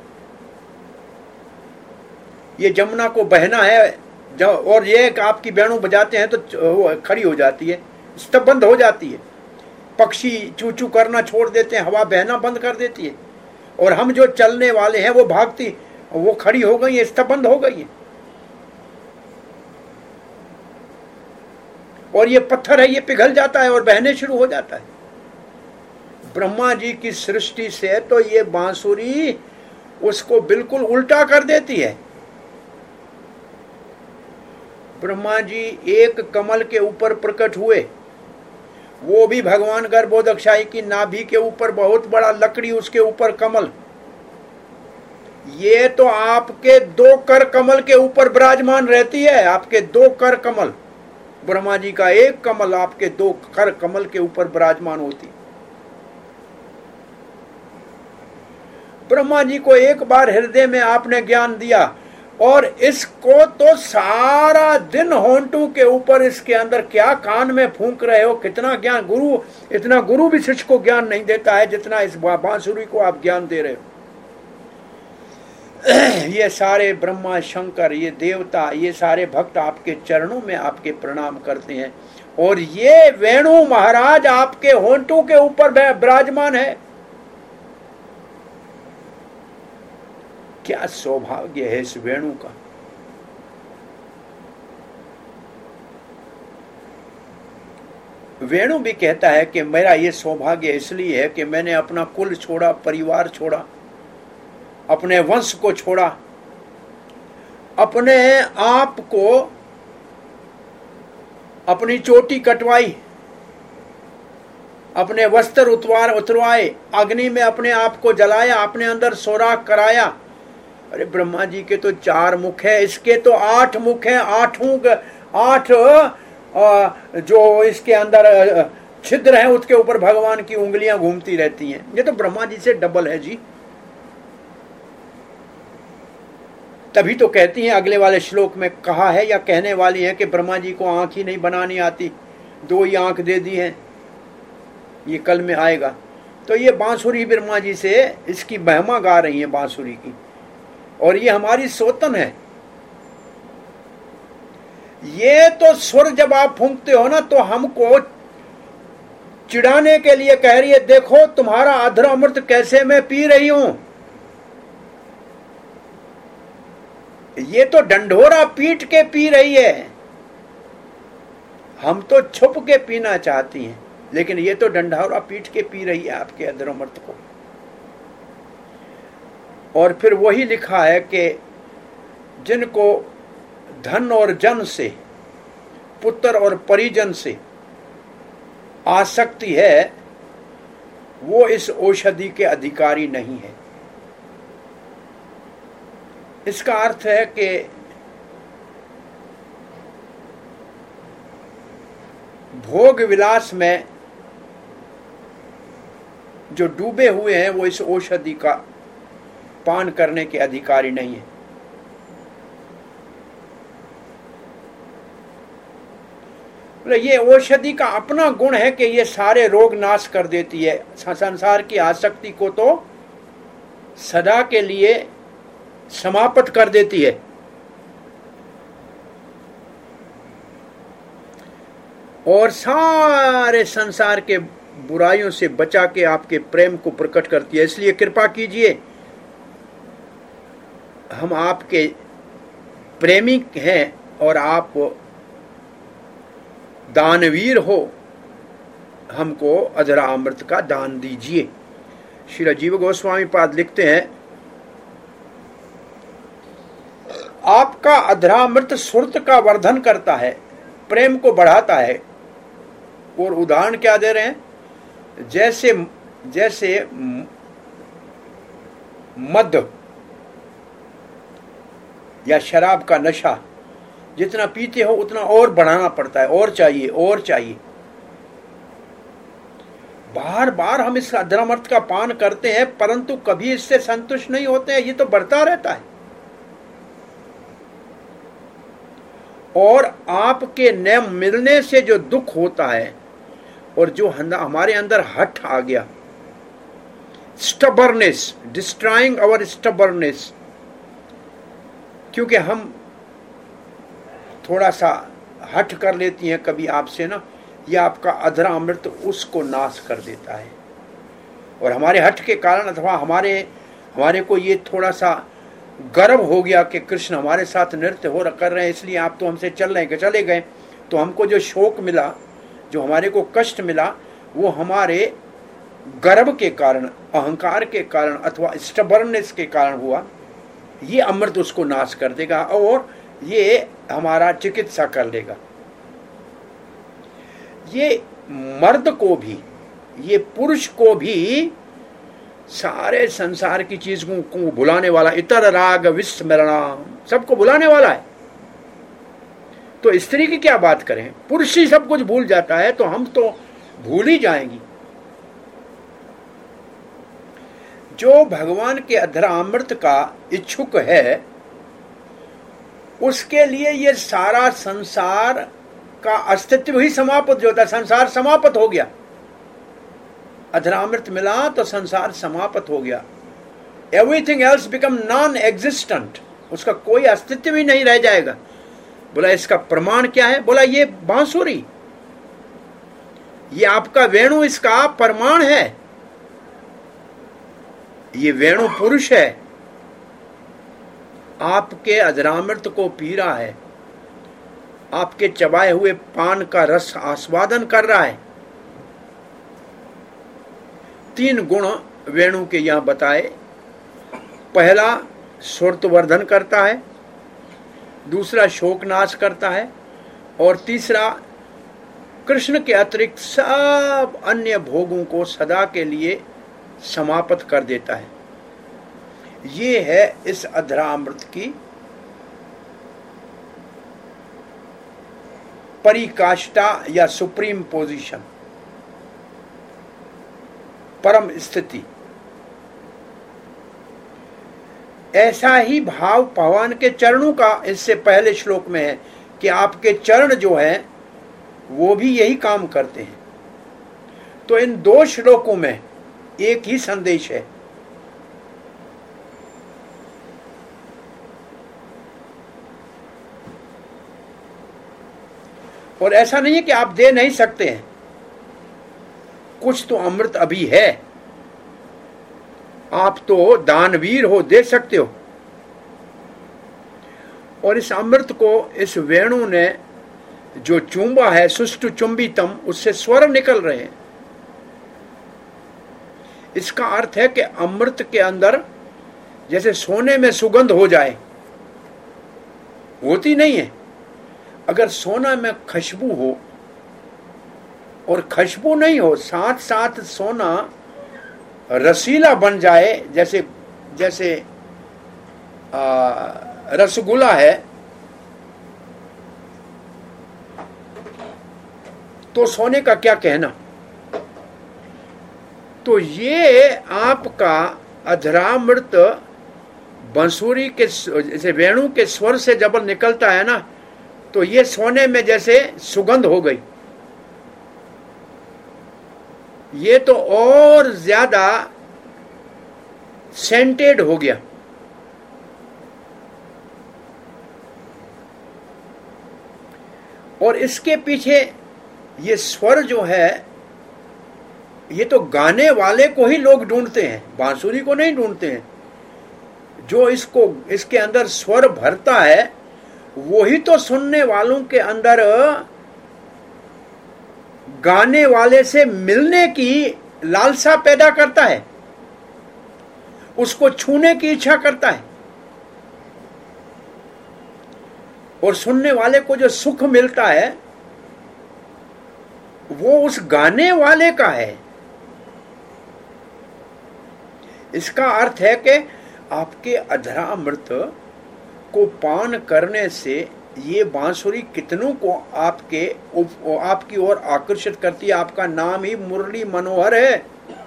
ये जमुना को बहना है, और ये आपकी वेणु बजाते हैं तो वो खड़ी हो जाती है, स्तब्ध हो जाती है। पक्षी चू चू करना छोड़ देते हैं, हवा बहना बंद कर देती है, और हम जो चलने वाले हैं वो भागती, वो खड़ी हो गई है, स्तब्ध हो गई है। और ये पत्थर है, ये पिघल जाता है और बहने शुरू हो जाता है। ब्रह्मा जी की सृष्टि से तो ये बांसुरी उसको बिल्कुल उल्टा कर देती है। ब्रह्मा जी एक कमल के ऊपर प्रकट हुए, वो भी भगवान गर्भोदक्षाई की नाभि के ऊपर बहुत बड़ा लकड़ी, उसके ऊपर कमल। ये तो आपके दो कर कमल के ऊपर विराजमान रहती है, आपके दो कर कमल। ब्रह्मा जी का एक कमल आपके दो कर कमल के ऊपर विराजमान होती। ब्रह्मा जी को एक बार हृदय में आपने ज्ञान दिया, और इसको तो सारा दिन होंठों के ऊपर इसके अंदर क्या कान में फूंक रहे हो, कितना ज्ञान। गुरु, इतना गुरु भी शिष्य को ज्ञान नहीं देता है जितना इस बांसुरी को आप ज्ञान दे रहे हो। ये सारे ब्रह्मा शंकर, ये देवता, ये सारे भक्त आपके चरणों में आपके प्रणाम करते हैं। और ये वेणु महाराज आपके होंठों के ऊपर विराजमान है। क्या सौभाग्य है इस वेणु का। वेणु भी कहता है कि मेरा ये सौभाग्य इसलिए है कि मैंने अपना कुल छोड़ा, परिवार छोड़ा, अपने वंश को छोड़ा, अपने आप को, अपनी चोटी कटवाई, अपने वस्त्र उतवार उतरवाए, अग्नि में अपने आप को जलाया, अपने अंदर सोराख कराया। अरे ब्रह्मा जी के तो चार मुख है, इसके तो आठ मुख है। आठों आठ जो इसके अंदर छिद्र है उसके ऊपर भगवान की उंगलियां घूमती रहती हैं। ये तो ब्रह्मा जी से डबल है जी। तभी तो कहती हैं, अगले वाले श्लोक में कहा है या कहने वाली है कि ब्रह्मा जी को आंख ही नहीं बनानी आती, दो ही आंख दे दी है। ये कल में आएगा। तो ये बांसुरी ब्रह्मा जी से इसकी महिमा गा रही है बांसुरी की, और ये हमारी सोतन है। ये तो सुर जब आप फूंकते हो ना, तो हमको चिढ़ाने के लिए कह रही है, देखो तुम्हारा अधर अमृत कैसे मैं पी रही हूं। ये तो डंडोरा पीट के पी रही है। हम तो छुप के पीना चाहती हैं, लेकिन ये तो डंडोरा पीट के पी रही है आपके अधर अमृत को। और फिर वही लिखा है कि जिनको धन और जन से, पुत्र और परिजन से आसक्ति है, वो इस औषधि के अधिकारी नहीं है। इसका अर्थ है कि भोग विलास में जो डूबे हुए हैं वो इस औषधि का पान करने के अधिकारी नहीं है। ये औषधि का अपना गुण है कि ये सारे रोग नाश कर देती है। संसार की आसक्ति को तो सदा के लिए समाप्त कर देती है। और सारे संसार के बुराइयों से बचा के आपके प्रेम को प्रकट करती है। इसलिए कृपा कीजिए, हम आपके प्रेमी हैं और आप दानवीर हो, हमको अधरा अमृत का दान दीजिए। श्री राजीव गोस्वामी पाद लिखते हैं, आपका अधरामृत सुरत का वर्धन करता है, प्रेम को बढ़ाता है। और उदाहरण क्या दे रहे हैं, जैसे जैसे मद या शराब का नशा, जितना पीते हो उतना और बढ़ाना पड़ता है, और चाहिए और चाहिए। बार बार हम इस अधरामृत का पान करते हैं, परंतु कभी इससे संतुष्ट नहीं होते हैं। ये तो बढ़ता रहता है। और आपके न मिलने से जो दुख होता है, और जो हमारे अंदर हठ आ गया, स्टबर्नेस, डिस्ट्रॉइंग आवर स्टबर्नेस, क्योंकि हम थोड़ा सा हठ कर लेती हैं कभी आपसे ना, यह आपका अधरा अमृत उसको नाश कर देता है। और हमारे हठ के कारण, अथवा हमारे हमारे को ये थोड़ा सा गर्व हो गया कि कृष्ण हमारे साथ नृत्य हो कर रहे हैं, इसलिए आप तो हमसे चल रहे चले गए, तो हमको जो शोक मिला, जो हमारे को कष्ट मिला, वो हमारे गर्व के कारण, अहंकार के कारण, अथवा स्टबर्नेस के कारण हुआ। ये अमृत उसको नाश कर देगा और ये हमारा चिकित्सा कर लेगा। ये मर्द को भी, ये पुरुष को भी सारे संसार की चीजों को भुलाने वाला, इतर राग विस्मरणा, सबको भुलाने वाला है। तो स्त्री की क्या बात करें, पुरुष ही सब कुछ भूल जाता है, तो हम तो भूल ही जाएंगी। जो भगवान के अधरामृत का इच्छुक है, उसके लिए ये सारा संसार का अस्तित्व ही समाप्त जो था, संसार समाप्त हो गया। अधरामृत मिला तो संसार समाप्त हो गया। Everything else become non existent, उसका कोई अस्तित्व ही नहीं रह जाएगा। बोला इसका प्रमाण क्या है? बोला ये बांसुरी, ये आपका वेणु इसका प्रमाण है। ये वेणु पुरुष है, आपके अधरामृत को पी रहा है, आपके चबाए हुए पान का रस आस्वादन कर रहा है। तीन गुण वेणु के यहां बताए। पहला सुरतवर्धन करता है, दूसरा शोकनाश करता है, और तीसरा कृष्ण के अतिरिक्त सब अन्य भोगों को सदा के लिए समाप्त कर देता है। ये है इस अधरामृत की परिकाष्ठा या सुप्रीम पोजीशन, परम स्थिति। ऐसा ही भाव भगवान के चरणों का इससे पहले श्लोक में है कि आपके चरण जो है वो भी यही काम करते हैं। तो इन दो श्लोकों में एक ही संदेश है। और ऐसा नहीं है कि आप दे नहीं सकते हैं, कुछ तो अमृत अभी है, आप तो दानवीर हो, दे सकते हो। और इस अमृत को इस वेणु ने जो चुंबा है, सुष्टु चुंबितम, उससे स्वर निकल रहे हैं। इसका अर्थ है कि अमृत के अंदर जैसे सोने में सुगंध हो जाए, होती नहीं है। अगर सोना में खुशबू हो और खुशबू नहीं हो, साथ साथ सोना रसीला बन जाए, जैसे जैसे आ, रसगुल्ला है, तो सोने का क्या कहना। तो ये आपका अधरामृत बांसुरी के जैसे वेणु के स्वर से जब निकलता है ना, तो ये सोने में जैसे सुगंध हो गई। ये तो और ज्यादा सेंटेड हो गया। और इसके पीछे ये स्वर जो है, ये तो गाने वाले को ही लोग ढूंढते हैं, बांसुरी को नहीं ढूंढते हैं। जो इसको इसके अंदर स्वर भरता है वही तो सुनने वालों के अंदर गाने वाले से मिलने की लालसा पैदा करता है, उसको छूने की इच्छा करता है। और सुनने वाले को जो सुख मिलता है वो उस गाने वाले का है। इसका अर्थ है कि आपके अधरामृत को पान करने से ये बांसुरी कितनों को आपके आपकी ओर आकर्षित करती है। आपका नाम ही मुरली मनोहर है।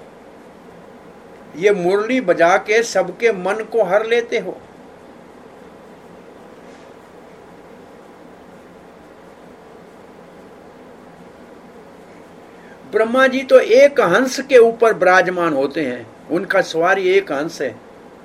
ये मुरली बजा के सबके मन को हर लेते हो। ब्रह्मा जी तो एक हंस के ऊपर विराजमान होते हैं, उनका सवारी एक हंस है।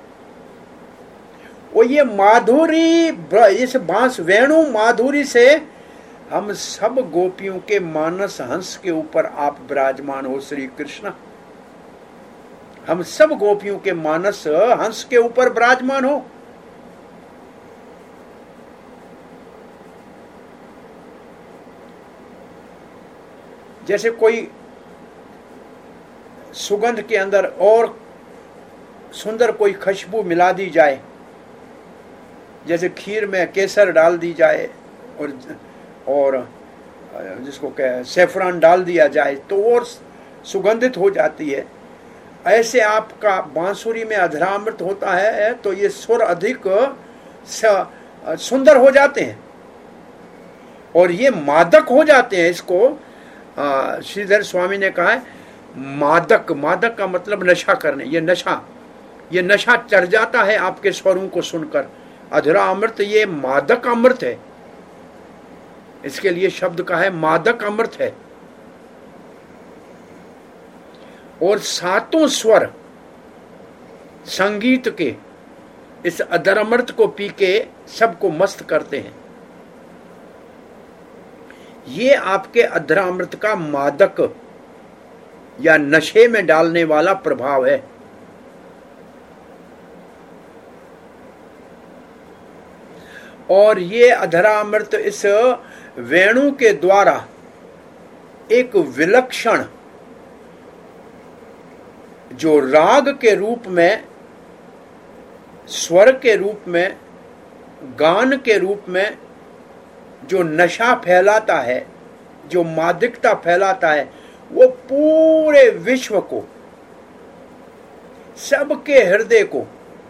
वो ये माधुरी, इस बांस वेणु माधुरी से हम सब गोपियों के मानस हंस के ऊपर आप विराजमान हो श्री कृष्ण। हम सब गोपियों के मानस हंस के ऊपर विराजमान हो। जैसे कोई सुगंध के अंदर और सुंदर कोई खुशबू मिला दी जाए, जैसे खीर में केसर डाल दी जाए और और जिसको कह सेफ्रॉन डाल दिया जाए तो और सुगंधित हो जाती है। ऐसे आपका बांसुरी में अधरामृत होता है तो ये सुर अधिक सुंदर हो जाते हैं और ये मादक हो जाते हैं। इसको श्रीधर स्वामी ने कहा है मादक। मादक का मतलब नशा करने। ये नशा ये नशा चढ़ जाता है आपके स्वरों को सुनकर। अधूरा अमृत ये मादक अमृत है, इसके लिए शब्द का है मादक अमृत है। और सातों स्वर संगीत के इस अधर अमृत को पी के सबको मस्त करते हैं। ये आपके अधर अमृत का मादक या नशे में डालने वाला प्रभाव है। और ये अधरामृत इस वेणु के द्वारा एक विलक्षण जो राग के रूप में, स्वर के रूप में, गान के रूप में जो नशा फैलाता है, जो मादकता फैलाता है, वो पूरे विश्व को, सबके हृदय को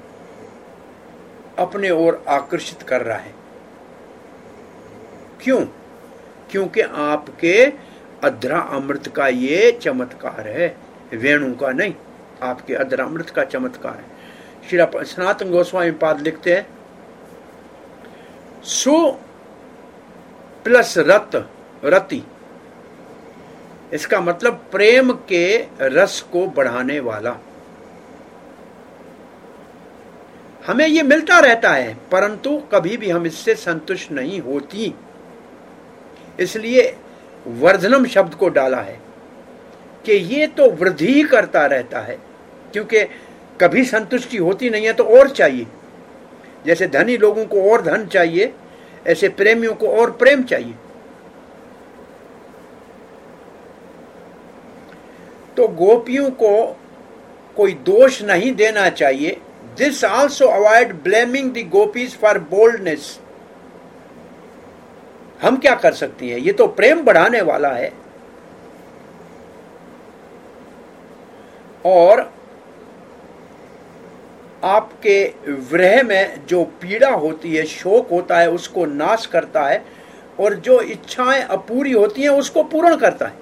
अपने ओर आकर्षित कर रहा है। क्यों? क्योंकि आपके अधरा अमृत का ये चमत्कार है, वेणु का नहीं, आपके अधरा अमृत का चमत्कार है। श्री सनातन गोस्वामी पाद लिखते हैं, सु प्लस रत रति, इसका मतलब प्रेम के रस को बढ़ाने वाला। हमें ये मिलता रहता है, परंतु कभी भी हम इससे संतुष्ट नहीं होती, इसलिए वर्धनम शब्द को डाला है कि ये तो वृद्धि करता रहता है, क्योंकि कभी संतुष्टि होती नहीं है तो और चाहिए। जैसे धनी लोगों को और धन चाहिए, ऐसे प्रेमियों को और प्रेम चाहिए। तो गोपियों को कोई दोष नहीं देना चाहिए। This also avoid blaming the gopis for boldness. हम क्या कर सकती हैं? ये तो प्रेम बढ़ाने वाला है। और आपके विरह में जो पीड़ा होती है, शोक होता है, उसको नाश करता है, और जो इच्छाएं अपूरी होती हैं उसको पूर्ण करता है।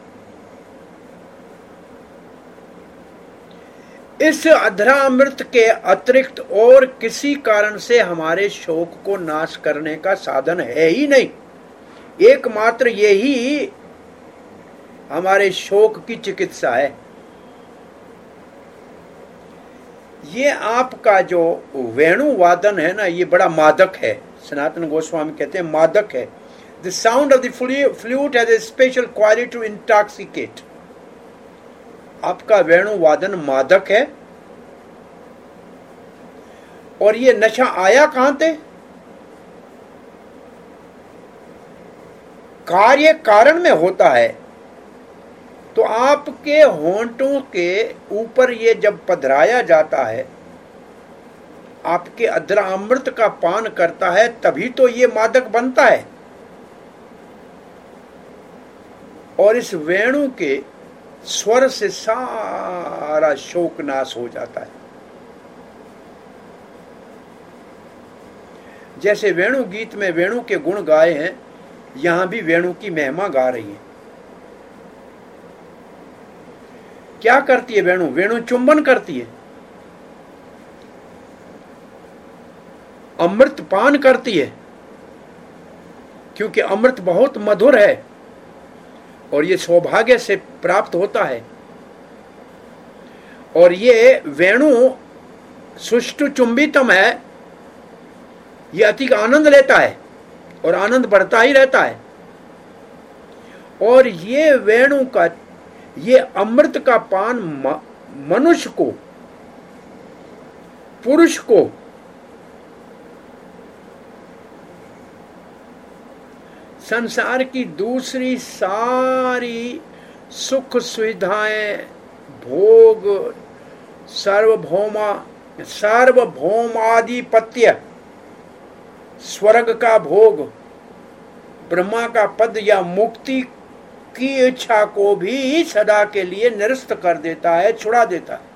इस अधरामृत के अतिरिक्त और किसी कारण से हमारे शोक को नाश करने का साधन है ही नहीं। एकमात्र यही हमारे शोक की चिकित्सा है। ये आपका जो वेणु वादन है ना, ये बड़ा मादक है। सनातन गोस्वामी कहते हैं मादक है। The sound of the flute has a special quality to intoxicate. आपका वेणु वादन मादक है। और ये नशा आया कहां से? कार्य कारण में होता है। तो आपके होंठों के ऊपर ये जब पधराया जाता है, आपके अधरा अमृत का पान करता है, तभी तो ये मादक बनता है। और इस वेणु के स्वर से सारा शोक नाश हो जाता है। जैसे वेणु गीत में वेणु के गुण गाए हैं, यहां भी वेणु की महिमा गा रही है। क्या करती है वेणु? वेणु चुंबन करती है, अमृत पान करती है, क्योंकि अमृत बहुत मधुर है और ये सौभाग्य से प्राप्त होता है। और ये वेणु सुष्टु चुंबितम है, ये अति आनंद लेता है और आनंद बढ़ता ही रहता है। और ये वेणु का, ये अमृत का पान मनुष्य को, पुरुष को संसार की दूसरी सारी सुख सुविधाएं, भोग, सार्वभौमा सार्वभौमाधिपत्य, स्वर्ग का भोग, ब्रह्मा का पद या मुक्ति की इच्छा को भी सदा के लिए निरस्त कर देता है, छुड़ा देता है।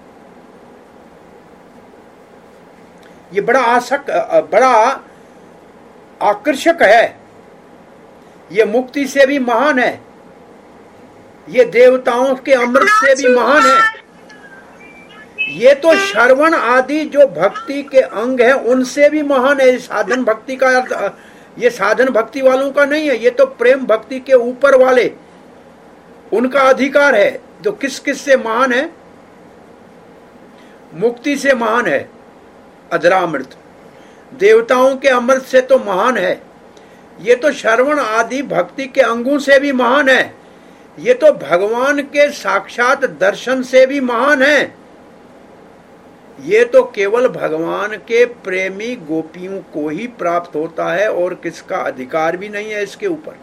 ये बड़ा आसक बड़ा आकर्षक है। ये मुक्ति से भी महान है, ये देवताओं के अमृत से भी महान है। ये तो श्रवण आदि जो भक्ति के अंग है उनसे भी महान है। साधन भक्ति का अर्थ, ये साधन भक्ति वालों का नहीं है, ये तो प्रेम भक्ति के ऊपर वाले, उनका अधिकार है। तो किस किस से महान है? मुक्ति से महान है अधरामृत, देवताओं के अमृत से तो महान है। ये तो श्रवण आदि भक्ति के अंगों से भी महान है। ये तो भगवान के साक्षात दर्शन से भी महान है। ये तो केवल भगवान के प्रेमी गोपियों को ही प्राप्त होता है और किसका अधिकार भी नहीं है इसके ऊपर।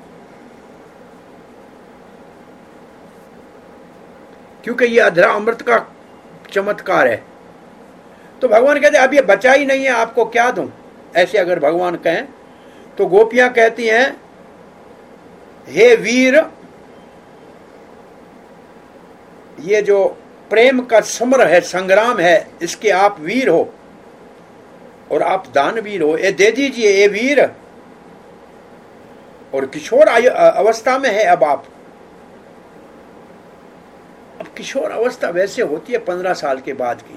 क्योंकि ये अधरा अमृत का चमत्कार है। तो भगवान कहते अब ये बचा ही नहीं है, आपको क्या दूं? ऐसे अगर भगवान कहें तो गोपियां कहती हैं, हे वीर, ये जो प्रेम का समर है, संग्राम है, इसके आप वीर हो और आप दानवीर हो, ये दे दीजिए ये वीर। और किशोर अवस्था में है अब आप। अब किशोर अवस्था वैसे होती है पंद्रह साल के बाद की,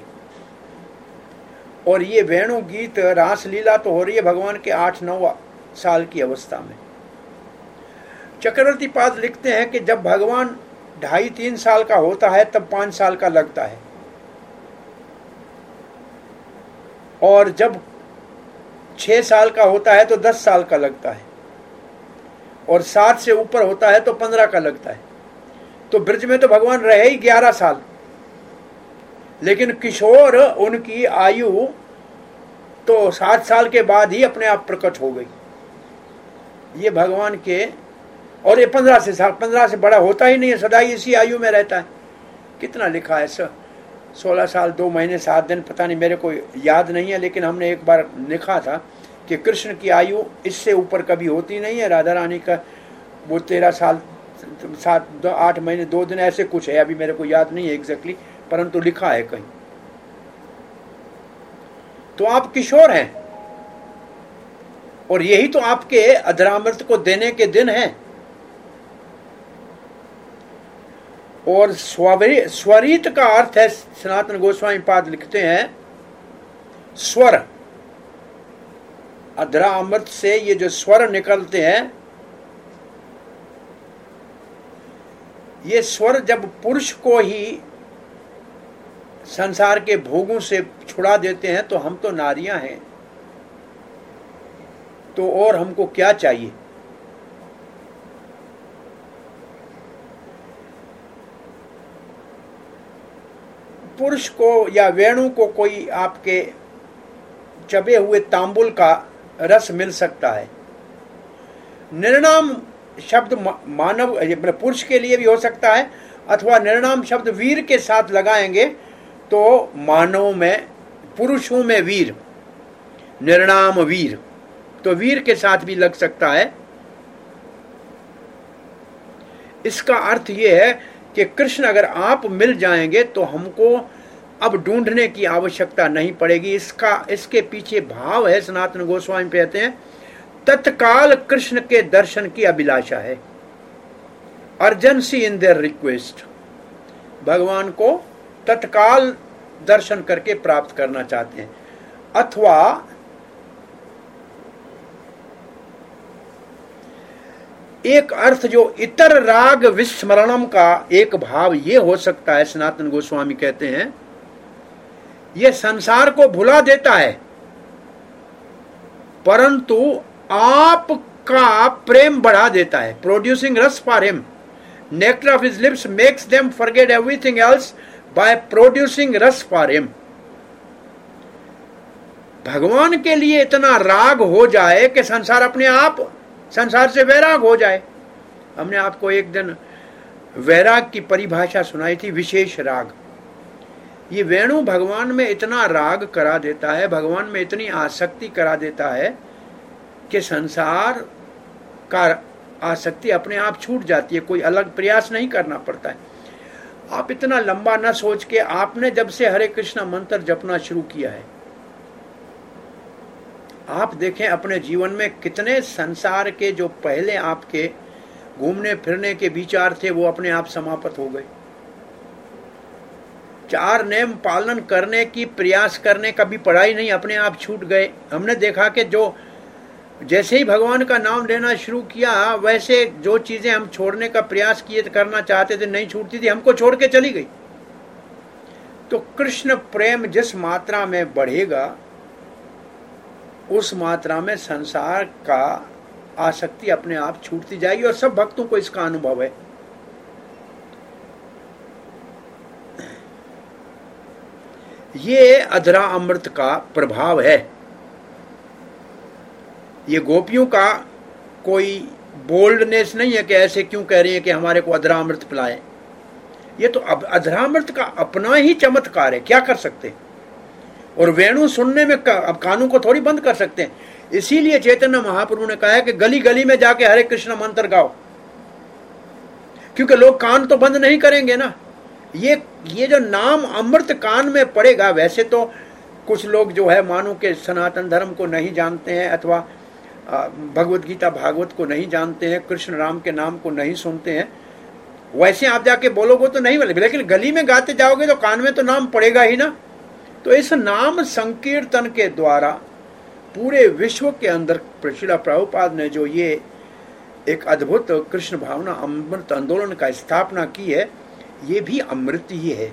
और ये वेणु गीत रास लीला तो हो रही है भगवान के आठ नौ साल की अवस्था में। चक्रवर्ती पाद लिखते हैं कि जब भगवान ढाई तीन साल का होता है तब पांच साल का लगता है, और जब छह साल का होता है तो दस साल का लगता है, और सात से ऊपर होता है तो पंद्रह का लगता है। तो ब्रज में तो भगवान रहे ही ग्यारह साल, लेकिन किशोर उनकी आयु तो सात साल के बाद ही अपने आप प्रकट हो गई। ये भगवान के, और ये पंद्रह से साल पंद्रह से बड़ा होता ही नहीं है, सदा ही इसी आयु में रहता है। कितना लिखा है सर, सोलह साल दो महीने सात दिन, पता नहीं, मेरे को याद नहीं है, लेकिन हमने एक बार लिखा था कि कृष्ण की आयु इससे ऊपर कभी होती नहीं है। राधा रानी का वो तेरह साल सात आठ महीने दो दिन ऐसे कुछ है, अभी मेरे को याद नहीं है एग्जैक्टली, परंतु लिखा है कहीं। तो आप किशोर हैं, और यही तो आपके अधरामृत को देने के दिन हैं। और स्वरित का अर्थ है, सनातन गोस्वामी पाद लिखते हैं, स्वर। अधरा अमृत से ये जो स्वर निकलते हैं, ये स्वर जब पुरुष को ही संसार के भोगों से छुड़ा देते हैं तो हम तो नारियां हैं, तो और हमको क्या चाहिए? पुरुष को या वेणु को कोई आपके चबे हुए तांबुल का रस मिल सकता है। निर्नाम शब्द मानव पुरुष के लिए भी हो सकता है, अथवा निर्नाम शब्द वीर के साथ लगाएंगे तो मानव में, पुरुषों में वीर, निर्नाम वीर, तो वीर के साथ भी लग सकता है। इसका अर्थ यह है कि कृष्ण अगर आप मिल जाएंगे तो हमको अब ढूंढने की आवश्यकता नहीं पड़ेगी। इसका इसके पीछे भाव है, सनातन गोस्वामी कहते हैं, तत्काल कृष्ण के दर्शन की अभिलाषा है, अर्जेंसी इन देयर रिक्वेस्ट। भगवान को तत्काल दर्शन करके प्राप्त करना चाहते हैं। अथवा एक अर्थ जो इतर राग विस्मरणम का एक भाव ये हो सकता है, सनातन गोस्वामी कहते हैं, ये संसार को भुला देता है, परंतु आपका प्रेम बढ़ा देता है। Producing ras for him, nectar of his lips makes them forget everything else by producing ras for him. भगवान के लिए इतना राग हो जाए कि संसार अपने आप संसार से वैराग हो जाए। हमने आपको एक दिन वैराग की परिभाषा सुनाई थी, विशेष राग। ये वेणु भगवान में इतना राग करा देता है, भगवान में इतनी आसक्ति करा देता है कि संसार का आसक्ति अपने आप छूट जाती है, कोई अलग प्रयास नहीं करना पड़ता है। आप इतना लंबा न सोच के, आपने जब से हरे कृष्णा मंत्र जपना शुरू किया है, आप देखें अपने जीवन में कितने संसार के जो पहले आपके घूमने फिरने के विचार थे वो अपने आप समाप्त हो गए। चार नियम पालन करने की प्रयास करने का भी पढ़ाई नहीं, अपने आप छूट गए। हमने देखा कि जो जैसे ही भगवान का नाम लेना शुरू किया वैसे जो चीजें हम छोड़ने का प्रयास किए करना चाहते थे नहीं छूटती थी, हमको छोड़ के चली गई। तो कृष्ण प्रेम जिस मात्रा में बढ़ेगा उस मात्रा में संसार का आसक्ति अपने आप छूटती जाएगी, और सब भक्तों को इसका अनुभव है। ये अधरा अमृत का प्रभाव है। ये गोपियों का कोई बोल्डनेस नहीं है कि ऐसे क्यों कह रही है कि हमारे को अधरा अमृत पिलाए। ये तो अब अधरा अमृत का अपना ही चमत्कार है, क्या कर सकते। और वेणु सुनने में का, अब कानों को थोड़ी बंद कर सकते हैं। इसीलिए चैतन्य महाप्रभु ने कहा है कि गली गली में जाके हरे कृष्ण मंत्र गाओ, क्योंकि लोग कान तो बंद नहीं करेंगे ना। ये ये जो नाम अमृत कान में पड़ेगा, वैसे तो कुछ लोग जो है मानो के सनातन धर्म को नहीं जानते हैं अथवा भगवत गीता भागवत को नहीं जानते हैं, कृष्ण राम के नाम को नहीं सुनते हैं, वैसे आप जाके बोलोगे तो नहीं बोलेंगे, लेकिन गली में गाते जाओगे तो कान में तो नाम पड़ेगा ही ना। तो इस नाम संकीर्तन के द्वारा पूरे विश्व के अंदर श्रील प्रभुपाद ने जो ये एक अद्भुत कृष्ण भावना अमृत आंदोलन का स्थापना की है, ये भी अमृत ही है,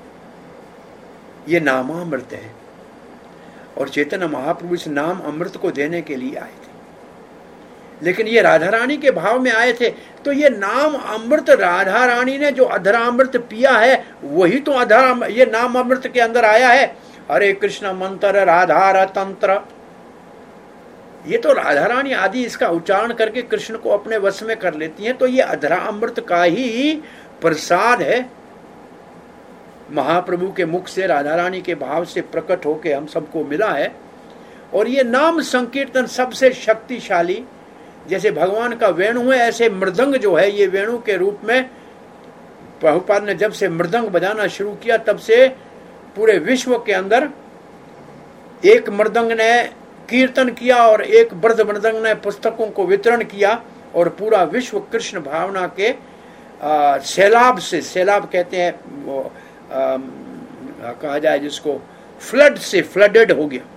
ये नामामृत है। और चैतन्य महाप्रभु इस नाम अमृत को देने के लिए आए थे, लेकिन ये राधा रानी के भाव में आए थे। तो ये नाम अमृत राधा रानी ने जो अधरा अमृत पिया है वही तो अधरा ये नाम अमृत के अंदर आया है। हरे कृष्ण मंत्र राधार तंत्र, ये तो राधा रानी आदि इसका उच्चारण करके कृष्ण को अपने वश में कर लेती हैं। तो ये अधरा अमृत का ही प्रसाद है, महाप्रभु के मुख से राधा रानी के भाव से प्रकट होके हम सबको मिला है। और ये नाम संकीर्तन सबसे शक्तिशाली, जैसे भगवान का वेणु है ऐसे मृदंग जो है, ये वेणु के रूप में प्रभुपाद ने जब से मृदंग बजाना शुरू किया तब से पूरे विश्व के अंदर एक मृदंग ने कीर्तन किया और एक वृद्ध मृदंग ने पुस्तकों को वितरण किया, और पूरा विश्व कृष्ण भावना के आ, सैलाब से, सैलाब कहते हैं वो आ, कहा जाए जिसको, फ्लड से फ्लडेड हो गया।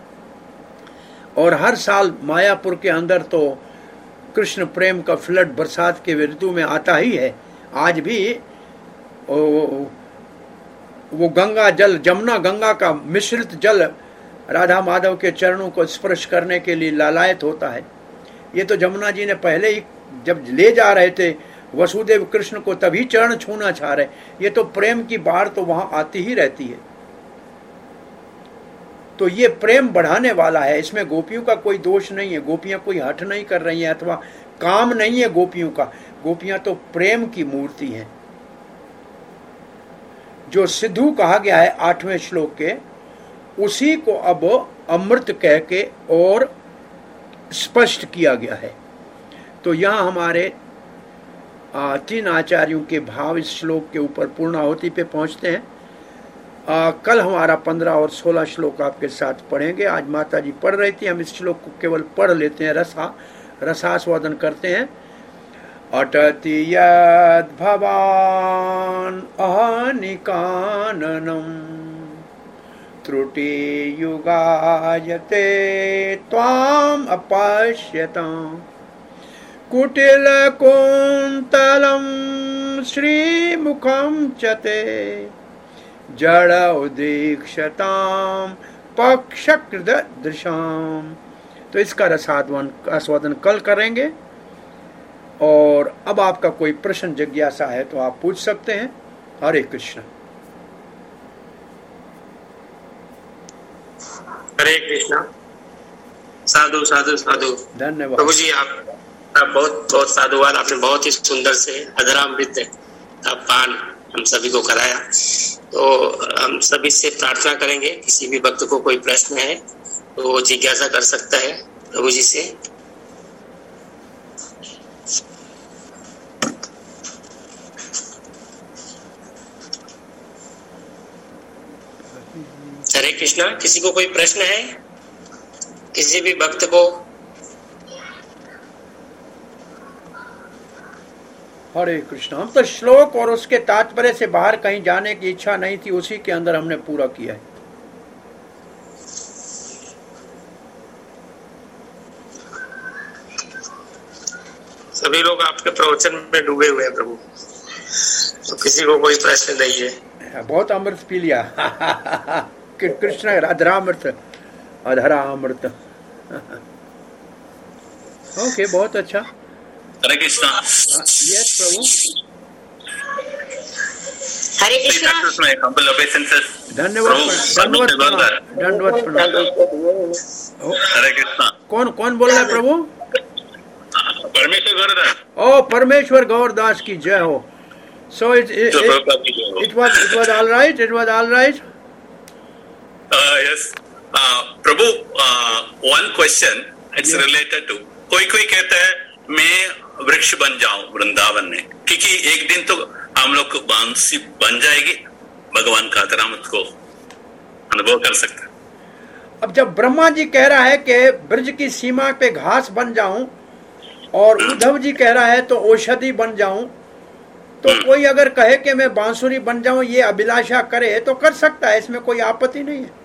और हर साल मायापुर के अंदर तो कृष्ण प्रेम का फ्लड बरसात के ऋतु में आता ही है। आज भी वो, वो गंगा जल, जमुना गंगा का मिश्रित जल राधा माधव के चरणों को स्पर्श करने के लिए लालायत होता है। ये तो जमुना जी ने पहले ही जब ले जा रहे थे वसुदेव कृष्ण को तभी चरण छूना चाह रहे। ये तो प्रेम की बाढ़ तो वहां आती ही रहती है। तो ये प्रेम बढ़ाने वाला है, इसमें गोपियों का कोई दोष नहीं है, गोपियां कोई हठ नहीं कर रही हैं अथवा काम नहीं है गोपियों का। गोपियां तो प्रेम की मूर्ति हैं। जो सिद्धू कहा गया है आठवें श्लोक के, उसी को अब अमृत कह के और स्पष्ट किया गया है। तो यहां हमारे आ, तीन आचार्यों के भाव इस श्लोक के ऊपर पूर्णाहुति पे पहुंचते हैं। आ, कल हमारा पंद्रह और सोलह श्लोक आपके साथ पढ़ेंगे। आज माता जी पढ़ रही थी, हम इस श्लोक को केवल पढ़ लेते हैं, रसा रसास्वादन करते हैं। अटति यद् भवान् अहनिकाननम् त्रुटि युगायते त्वाम् अपश्यताम् कुटिल कुंतलम श्रीमुखम चते जड़ उदीक्षताम पक्षकृत दृशाम। तो इसका रसास्वादन आस्वादन कल करेंगे। और अब आपका कोई प्रश्न जिज्ञासा है तो आप पूछ सकते हैं। हरे कृष्ण। हरे कृष्ण। साधु साधु साधु। धन्यवाद प्रभु जी, आप आप बहुत बहुत साधुवाद। आपने बहुत ही सुंदर से अधरामृत का पान हम सभी को कराया। तो हम सभी से प्रार्थना करेंगे, किसी भी भक्त को कोई प्रश्न है तो वो जिज्ञासा कर सकता है प्रभु जी से। हरे कृष्णा। किसी को कोई प्रश्न है, किसी भी भक्त को? हरे कृष्ण। हम तो श्लोक और उसके तात्पर्य से बाहर कहीं जाने की इच्छा नहीं थी, उसी के अंदर हमने पूरा किया है। सभी लोग आपके प्रवचन में डूबे हुए हैं प्रभु, तो किसी को कोई प्रश्न नहीं है। बहुत अमृत पी लिया कृष्ण अधरामृत अधरामृत। ओके, बहुत अच्छा। हरे कृष्णा। यस प्रभु। हरे कृष्णा। धन्यवाद धन्यवाद धन्यवाद प्रणाम। हरे कृष्णा। कौन कौन बोल रहा है प्रभु? परमेश्वर गौरदास। ओ परमेश्वर गौरदास की जय हो। So it it it was it was all right it was all right yes प्रभु, one question it's related to, कोई कोई कहता है मैं वृक्ष बन जाऊं वृंदावन में, क्योंकि एक दिन तो हम लोग को बांसी बन जाएगी, भगवान का अधरामृत को अनुभव कर सकते। अब जब ब्रह्मा जी कह रहा है कि ब्रज की सीमा पे घास बन जाऊं और उद्धव जी कह रहा है तो औषधि बन जाऊं, तो कोई अगर कहे कि मैं बांसुरी बन जाऊं, ये अभिलाषा करे तो कर सकता है, इसमें कोई आपत्ति नहीं है।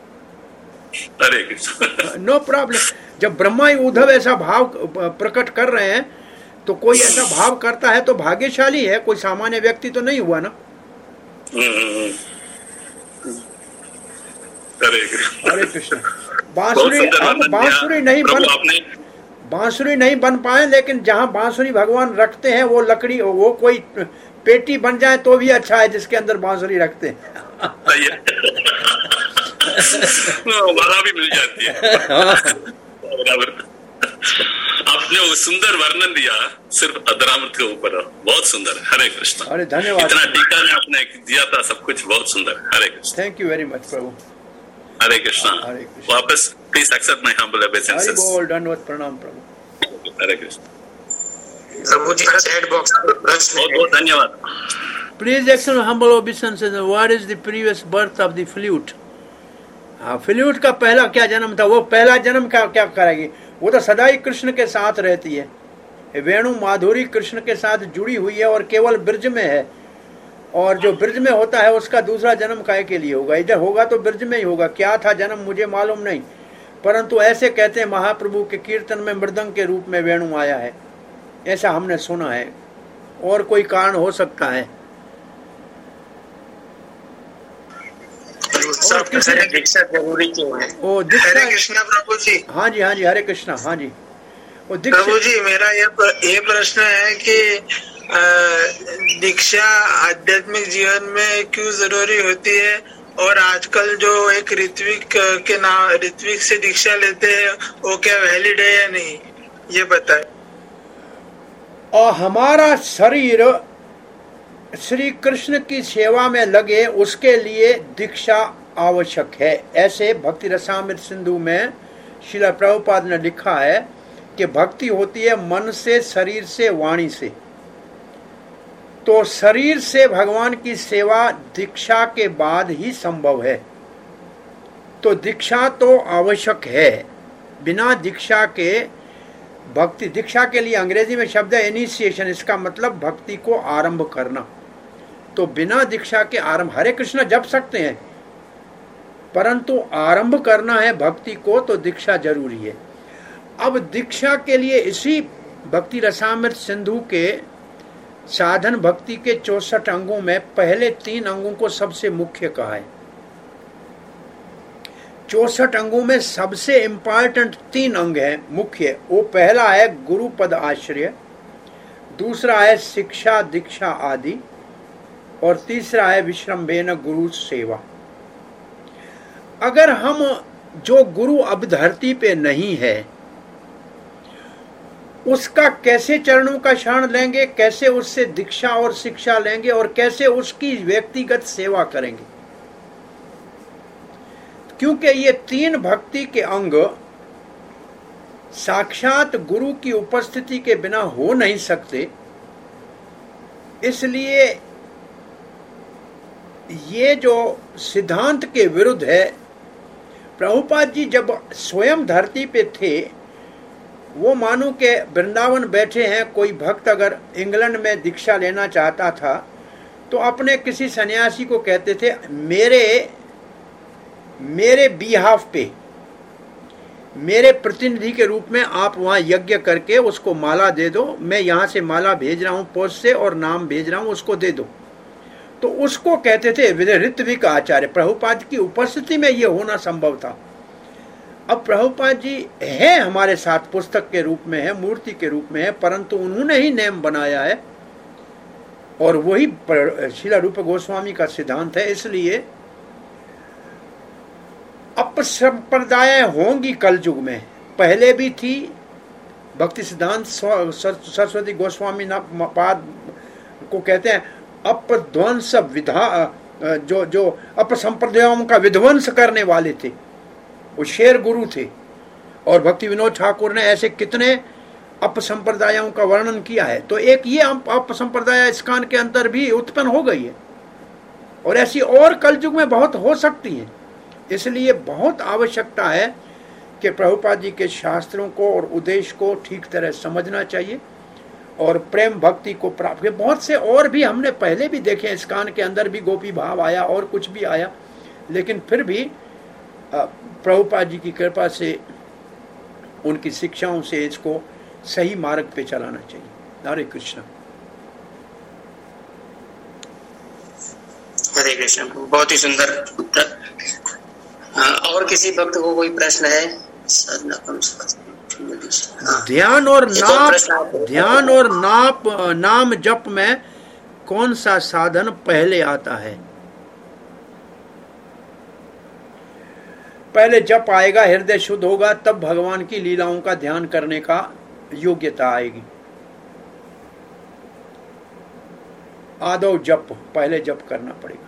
No problem. जब ब्रह्मा ही उद्धव ऐसा भाव प्रकट कर रहे हैं तो कोई ऐसा भाव करता है तो भाग्यशाली है, कोई सामान्य व्यक्ति तो नहीं हुआ ना। हरे कृष्ण। बांसुरी हम बांसुरी नहीं बन बांसुरी नहीं बन पाए, लेकिन जहाँ बांसुरी भगवान रखते हैं वो लकड़ी, वो कोई पेटी बन जाए तो भी अच्छा है जिसके अंदर बांसुरी रखते हैं। बाधा भी मिल जाती है। आपने वो सुंदर वर्णन दिया सिर्फ अधरामृत के ऊपर, बहुत सुंदर। हरे कृष्ण। अरे धन्यवाद। इतना टीका में आपने दिया था, सब कुछ बहुत सुंदर। Hare Krishna. Thank you very much प्रभु। हरे कृष्ण। वापस please accept my humble obeisances. Hari बोल, धन्यवाद प्रणाम प्रभु। हरे कृष्ण। प्रभु जी चैट बॉक्स में प्रश्न बहुत बहुत धन्यवाद। Please accept humble obeisances. What is the previous birth of the flute? हाँ, फ्लूट का पहला क्या जन्म था? वो पहला जन्म का क्या करेगी? वो तो सदा ही कृष्ण के साथ रहती है। वेणु माधुरी कृष्ण के साथ जुड़ी हुई है और केवल ब्रज में है, और जो ब्रज में होता है उसका दूसरा जन्म काहे के लिए होगा? इधर होगा तो ब्रज में ही होगा। क्या था जन्म मुझे मालूम नहीं, परंतु ऐसे कहते हैं महाप्रभु के कीर्तन में मृदंग के रूप में वेणु आया है, ऐसा हमने सुना है। और कोई कारण हो सकता है। दीक्षा जरूरी क्यों है? ओ दीक्षा। हरे कृष्णा प्रभु जी। हाँ जी हाँ जी, हरे कृष्णा। हाँ जी। वो प्रभु जी, मेरा ये ये प्रश्न है कि दीक्षा आध्यात्मिक जीवन में क्यों जरूरी होती है, और आजकल जो एक ऋत्विक के नाम ऋत्विक से दीक्षा लेते हैं वो क्या वैलिड है या नहीं, ये बताए। और हमारा शरीर श्री कृष्ण की सेवा में लगे, उसके लिए दीक्षा आवश्यक है। ऐसे भक्ति रसामृत सिंधु में श्रील प्रभुपाद ने लिखा है कि भक्ति होती है मन से, शरीर से, वाणी से। तो शरीर से भगवान की सेवा दीक्षा के बाद ही संभव है। तो दीक्षा तो आवश्यक है। बिना दीक्षा के भक्ति, दीक्षा के लिए अंग्रेजी में शब्द है इनिशिएशन, इसका मतलब भक्ति को आरंभ करना। तो बिना दीक्षा के आरंभ, हरे कृष्ण जप सकते हैं, परंतु आरंभ करना है भक्ति को तो दीक्षा जरूरी है। अब दीक्षा के लिए इसी भक्ति रसामृत सिंधु के साधन भक्ति के चौसठ अंगों में पहले तीन अंगों को सबसे मुख्य कहा है। चौसठ अंगों में सबसे इंपॉर्टेंट तीन अंग हैं मुख्य। वो पहला है गुरु पद आश्रय, दूसरा है शिक्षा दीक्षा आदि, और तीसरा है विश्रम्भेन गुरु सेवा। अगर हम जो गुरु अब धरती पे नहीं है उसका कैसे चरणों का शरण लेंगे, कैसे उससे दीक्षा और शिक्षा लेंगे, और कैसे उसकी व्यक्तिगत सेवा करेंगे? क्योंकि ये तीन भक्ति के अंग साक्षात गुरु की उपस्थिति के बिना हो नहीं सकते। इसलिए ये जो सिद्धांत के विरुद्ध है, प्रभुपाद जी जब स्वयं धरती पे थे वो मानो के वृंदावन बैठे हैं, कोई भक्त अगर इंग्लैंड में दीक्षा लेना चाहता था तो अपने किसी सन्यासी को कहते थे, मेरे मेरे बिहाफ पे, मेरे प्रतिनिधि के रूप में आप वहां यज्ञ करके उसको माला दे दो, मैं यहां से माला भेज रहा हूं पोस्ट से और नाम भेज रहा हूं, उसको दे दो। तो उसको कहते थे ऋत्विक आचार्य। प्रभुपाद की उपस्थिति में ये होना संभव था। अब प्रभुपाद जी है हमारे साथ, पुस्तक के रूप में है, मूर्ति के रूप में है, परंतु उन्होंने ही नियम बनाया है और वही श्रील रूप गोस्वामी का सिद्धांत है। इसलिए अपसंप्रदाय होंगी कलयुग में, पहले भी थी। भक्ति सिद्धांत सरस्वती गोस्वामी पाद को कहते हैं अपध्वंस विधा, जो जो अपसंप्रदायों का विध्वंस करने वाले थे, वो शेर गुरु थे। और भक्ति विनोद ठाकुर ने ऐसे कितने अपसंप्रदायों का वर्णन किया है। तो एक ये अपसंप्रदाय इस्कान के अंदर भी उत्पन्न हो गई है और ऐसी और कलयुग में बहुत हो सकती है। इसलिए बहुत आवश्यकता है कि प्रभुपाद जी के शास्त्रों को और उद्देश्य को ठीक तरह समझना चाहिए और प्रेम भक्ति को प्राप्त। बहुत से और भी हमने पहले भी देखे, इस्कान के अंदर भी गोपी भाव आया और कुछ भी आया, लेकिन फिर भी प्रभुपाद जी की कृपा से, उनकी शिक्षाओं से इसको सही मार्ग पे चलाना चाहिए। हरे कृष्ण। हरे कृष्ण, बहुत ही सुंदर उत्तर। और किसी भक्त को कोई प्रश्न है? ध्यान और नाप, ध्यान और नाप नाम जप में कौन सा साधन पहले आता है? पहले जप आएगा, हृदय शुद्ध होगा, तब भगवान की लीलाओं का ध्यान करने का योग्यता आएगी। आदौ जप, पहले जप करना पड़ेगा।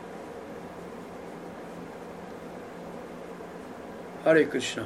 हरे कृष्ण।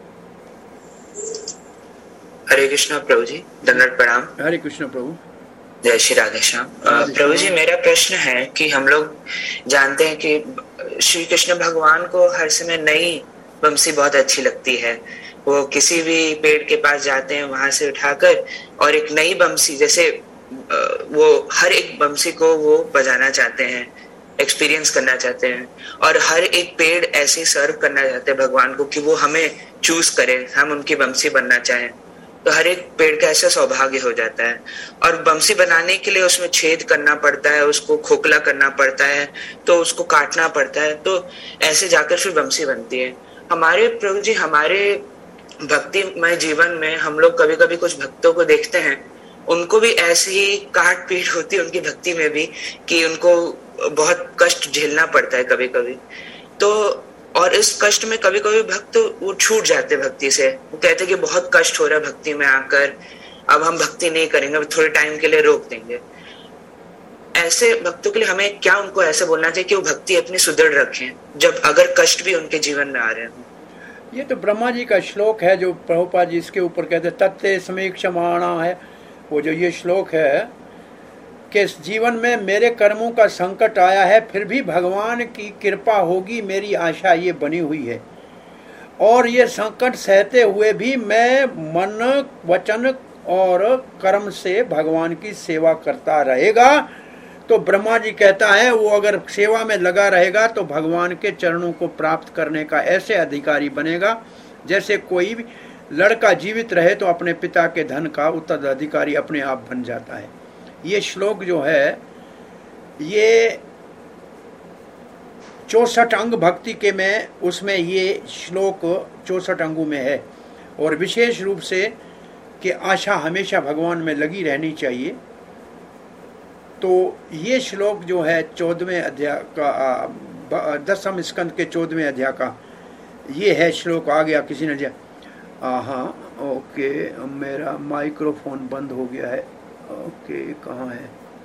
हरे कृष्ण प्रभु जी, दंडवत प्रणाम। हरे कृष्ण प्रभु। जय श्री राधे श्याम। प्रभु जी, मेरा प्रश्न है कि हम लोग जानते हैं कि श्री कृष्ण भगवान को हर समय नई बंसी बहुत अच्छी लगती है। वो किसी भी पेड़ के पास जाते हैं, वहां से उठाकर और एक नई बंसी, जैसे वो हर एक बंसी को वो बजाना चाहते हैं, एक्सपीरियंस करना चाहते हैं, और हर एक पेड़ ऐसे सर्व करना चाहते हैं भगवान को कि वो हमें चूज करें, हम उनकी बंसी बनना चाहें। तो हर एक पेड़ का ऐसा सौभाग्य हो जाता है। और बंसी बनाने के लिए उसमें छेद करना पड़ता है, उसको खोखला करना पड़ता है, तो उसको काटना पड़ता है, तो ऐसे जाकर फिर बंसी बनती है। हमारे प्रभु जी, हमारे भक्तिमय जीवन में हम लोग कभी कभी कुछ भक्तों को देखते हैं, उनको भी ऐसी ही काट पीट होती है उनकी भक्ति में भी, कि उनको बहुत कष्ट झेलना पड़ता है कभी कभी। तो और इस कष्ट में कभी कभी भक्त वो छूट जाते भक्ति से, वो कहते कि बहुत कष्ट हो रहा है भक्ति में आकर, अब हम भक्ति नहीं करेंगे, अब थोड़े टाइम के लिए रोक देंगे। ऐसे भक्तों के लिए हमें क्या उनको ऐसे बोलना चाहिए कि वो भक्ति अपनी सुदृढ़ रखें, जब अगर कष्ट भी उनके जीवन में आ रहे हैं? ये तो ब्रह्मा जी का श्लोक है जो प्रभुपाद जी इसके ऊपर कहते तत्ते समीक्षमाणा है। वो जो ये श्लोक है कि इस जीवन में मेरे कर्मों का संकट आया है, फिर भी भगवान की कृपा होगी, मेरी आशा ये बनी हुई है, और ये संकट सहते हुए भी मैं मन वचन और कर्म से भगवान की सेवा करता रहेगा। तो ब्रह्मा जी कहता है वो अगर सेवा में लगा रहेगा तो भगवान के चरणों को प्राप्त करने का ऐसे अधिकारी बनेगा जैसे कोई भी लड़का जीवित रहे तो अपने पिता के धन का उत्तराधिकारी अपने आप बन जाता है। ये श्लोक जो है ये चौसठ अंग भक्ति के में, उसमें ये श्लोक चौसठ अंगों में है, और विशेष रूप से कि आशा हमेशा भगवान में लगी रहनी चाहिए। तो ये श्लोक जो है चौदहवें अध्याय का, दसम स्कंद के चौदहवें अध्याय का ये है श्लोक। आ गया किसी ने दिया? हाँ ओके, मेरा माइक्रोफोन बंद हो गया है। ओके, कहाँ है,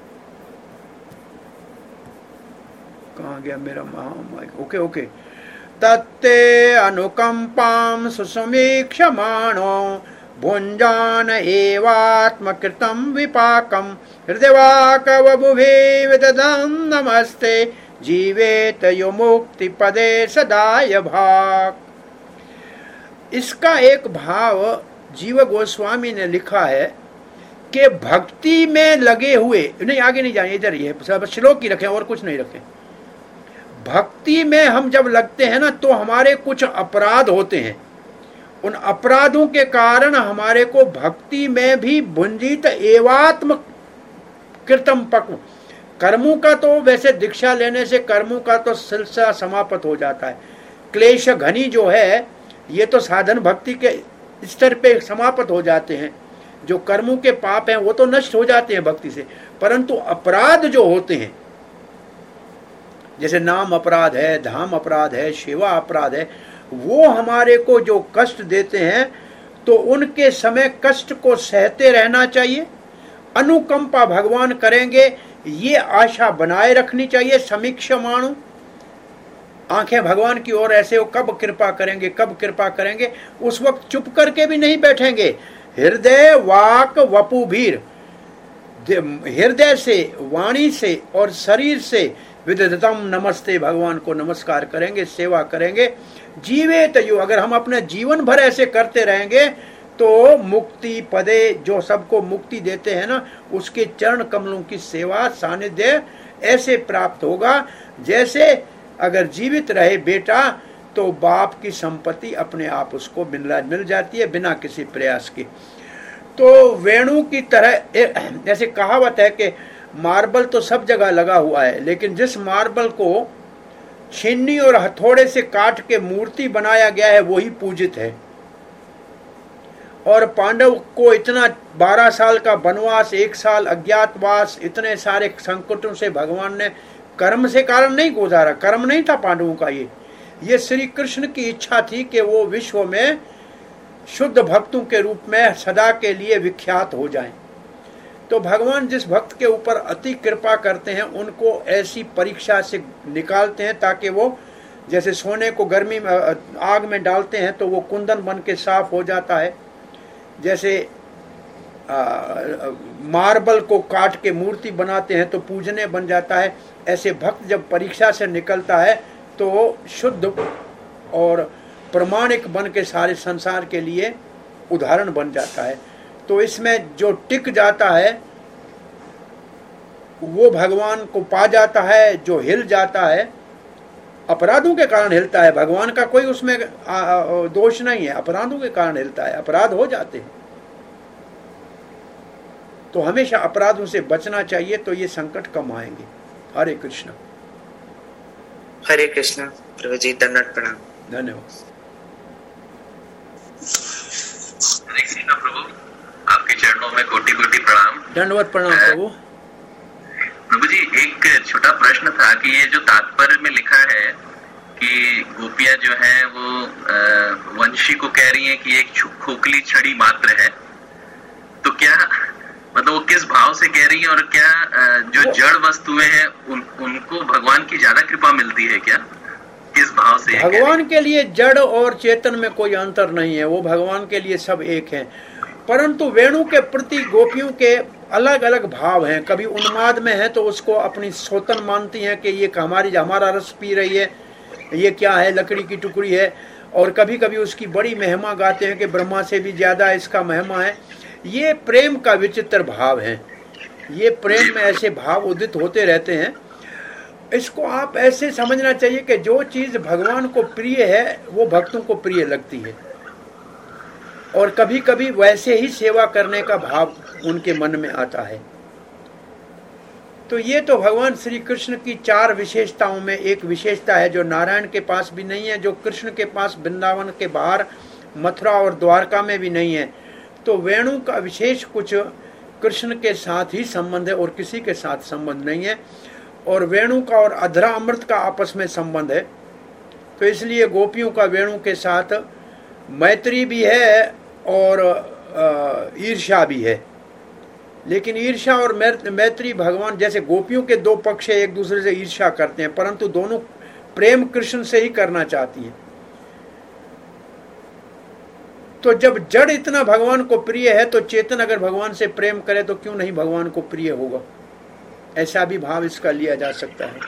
कहाँ गया मेरा माइक? Okay okay. तत्ते अनुकंपाम सुसमीक्षमाणो भुंजान एवात्मकृतं विपाकं हृदयवाकवबुभे विदधं नमस्ते जीवेत यो मुक्ति पदे सदाय भाग। इसका एक भाव जीव गोस्वामी ने लिखा है कि भक्ति में लगे हुए, नहीं आगे नहीं जाए, इधर ही है, श्लोक ही रखें और कुछ नहीं रखें। भक्ति में हम जब लगते हैं ना तो हमारे कुछ अपराध होते हैं, उन अपराधों के कारण हमारे को भक्ति में भी भुंजित एवात्म कृतम पक्व, कर्मों का तो वैसे दीक्षा लेने से कर्मों का तो सिलसिला समाप्त हो जाता है। क्लेश घनी जो है ये तो साधन भक्ति के स्तर पे समाप्त हो जाते हैं, जो कर्मों के पाप हैं वो तो नष्ट हो जाते हैं भक्ति से, परंतु अपराध जो होते हैं जैसे नाम अपराध है, धाम अपराध है, सेवा अपराध है, वो हमारे को जो कष्ट देते हैं तो उनके समय कष्ट को सहते रहना चाहिए, अनुकंपा भगवान करेंगे ये आशा बनाए रखनी चाहिए। समीक्षा मानो, आंखें भगवान की ओर ऐसे हो, कब कृपा करेंगे कब कृपा करेंगे, उस वक्त चुप करके भी नहीं बैठेंगे। हृदय वाक वपुभीर, हृदय से, वाणी से और शरीर से विदधतम नमस्ते, भगवान को नमस्कार करेंगे, सेवा करेंगे। जीवे तयु, अगर हम अपने जीवन भर ऐसे करते रहेंगे तो मुक्ति पदे, जो सबको मुक्ति देते हैं ना, उसके चरण कमलों की सेवा सानिध्य ऐसे प्राप्त होगा जैसे अगर जीवित रहे बेटा तो बाप की संपत्ति अपने आप उसको मिल मिल जाती है बिना किसी प्रयास के। तो वेणु की तरह, जैसे कहावत है कि मार्बल तो सब जगह लगा हुआ है, लेकिन जिस मार्बल को छीनी और हथौड़े से काट के मूर्ति बनाया गया है वही पूजित है। और पांडव को इतना बारह साल का वनवास, एक साल अज्ञातवास, इतने सारे संकटों से भगवान ने कर्म से कारण नहीं गुजारा, कर्म नहीं था पांडवों का, ये ये श्री कृष्ण की इच्छा थी कि वो विश्व में शुद्ध भक्तों के रूप में सदा के लिए विख्यात हो जाएं। तो भगवान जिस भक्त के ऊपर अति कृपा करते हैं उनको ऐसी परीक्षा से निकालते हैं ताकि वो, जैसे सोने को गर्मी में आग में डालते हैं तो वो कुंदन बन के साफ हो जाता है, जैसे आ, मार्बल को काट के मूर्ति बनाते हैं तो पूजने बन जाता है, ऐसे भक्त जब परीक्षा से निकलता है तो शुद्ध और प्रमाणिक बन के सारे संसार के लिए उदाहरण बन जाता है। तो इसमें जो टिक जाता है वो भगवान को पा जाता है, जो हिल जाता है अपराधों के कारण हिलता है, भगवान का कोई उसमें दोष नहीं है, अपराधों के कारण हिलता है, अपराध हो जाते हैं। तो हमेशा अपराधों से बचना चाहिए तो ये संकट कम आएंगे। हरे कृष्ण। हरे कृष्ण। प्रभु जी दंडवत प्रणाम। धन्यवाद। हरे कृष्ण प्रभु, आपके चरणों में कोटि कोटि प्रणाम। दंडवत प्रणाम प्रभु। प्रभु जी एक छोटा प्रश्न था कि ये जो तात्पर्य में लिखा है कि गोपियां जो है वो वंशी को कह रही हैं कि एक खोखली छड़ी मात्र है, तो क्या मतलब वो किस भाव से कह रही है, और क्या जो जड़ वस्तुएं हैं उन, उनको भगवान की ज्यादा कृपा मिलती है क्या, किस भाव से? भगवान के लिए जड़ और चेतन में कोई अंतर नहीं है, वो भगवान के लिए सब एक हैं, परंतु वेणु के प्रति गोपियों के अलग अलग भाव हैं। कभी उन्माद में है तो उसको अपनी सोतन मानती हैं कि ये हमारी हमारा रस पी रही है, ये क्या है, लकड़ी की टुकड़ी है, और कभी कभी उसकी बड़ी महिमा गाते हैं कि ब्रह्मा से भी ज्यादा इसका महिमा है। ये प्रेम का विचित्र भाव है, ये प्रेम में ऐसे भाव उदित होते रहते हैं। इसको आप ऐसे समझना चाहिए कि जो चीज भगवान को प्रिय है वो भक्तों को प्रिय लगती है, और कभी कभी वैसे ही सेवा करने का भाव उनके मन में आता है। तो ये तो भगवान श्री कृष्ण की चार विशेषताओं में एक विशेषता है जो नारायण के पास भी नहीं है, जो कृष्ण के पास वृंदावन के बाहर मथुरा और द्वारका में भी नहीं है। तो वेणु का विशेष कुछ कृष्ण के साथ ही संबंध है और किसी के साथ संबंध नहीं है, और वेणु का और अधरा अमृत का आपस में संबंध है। तो इसलिए गोपियों का वेणु के साथ मैत्री भी है और ईर्ष्या भी है, लेकिन ईर्ष्या और मैत्री भगवान, जैसे गोपियों के दो पक्ष एक दूसरे से ईर्ष्या करते हैं, परंतु दोनों प्रेम कृष्ण से ही करना चाहती हैं। तो जब जड़ इतना भगवान को प्रिय है तो चेतन अगर भगवान से प्रेम करे तो क्यों नहीं भगवान को प्रिय होगा, ऐसा भी भाव इसका लिया जा सकता है।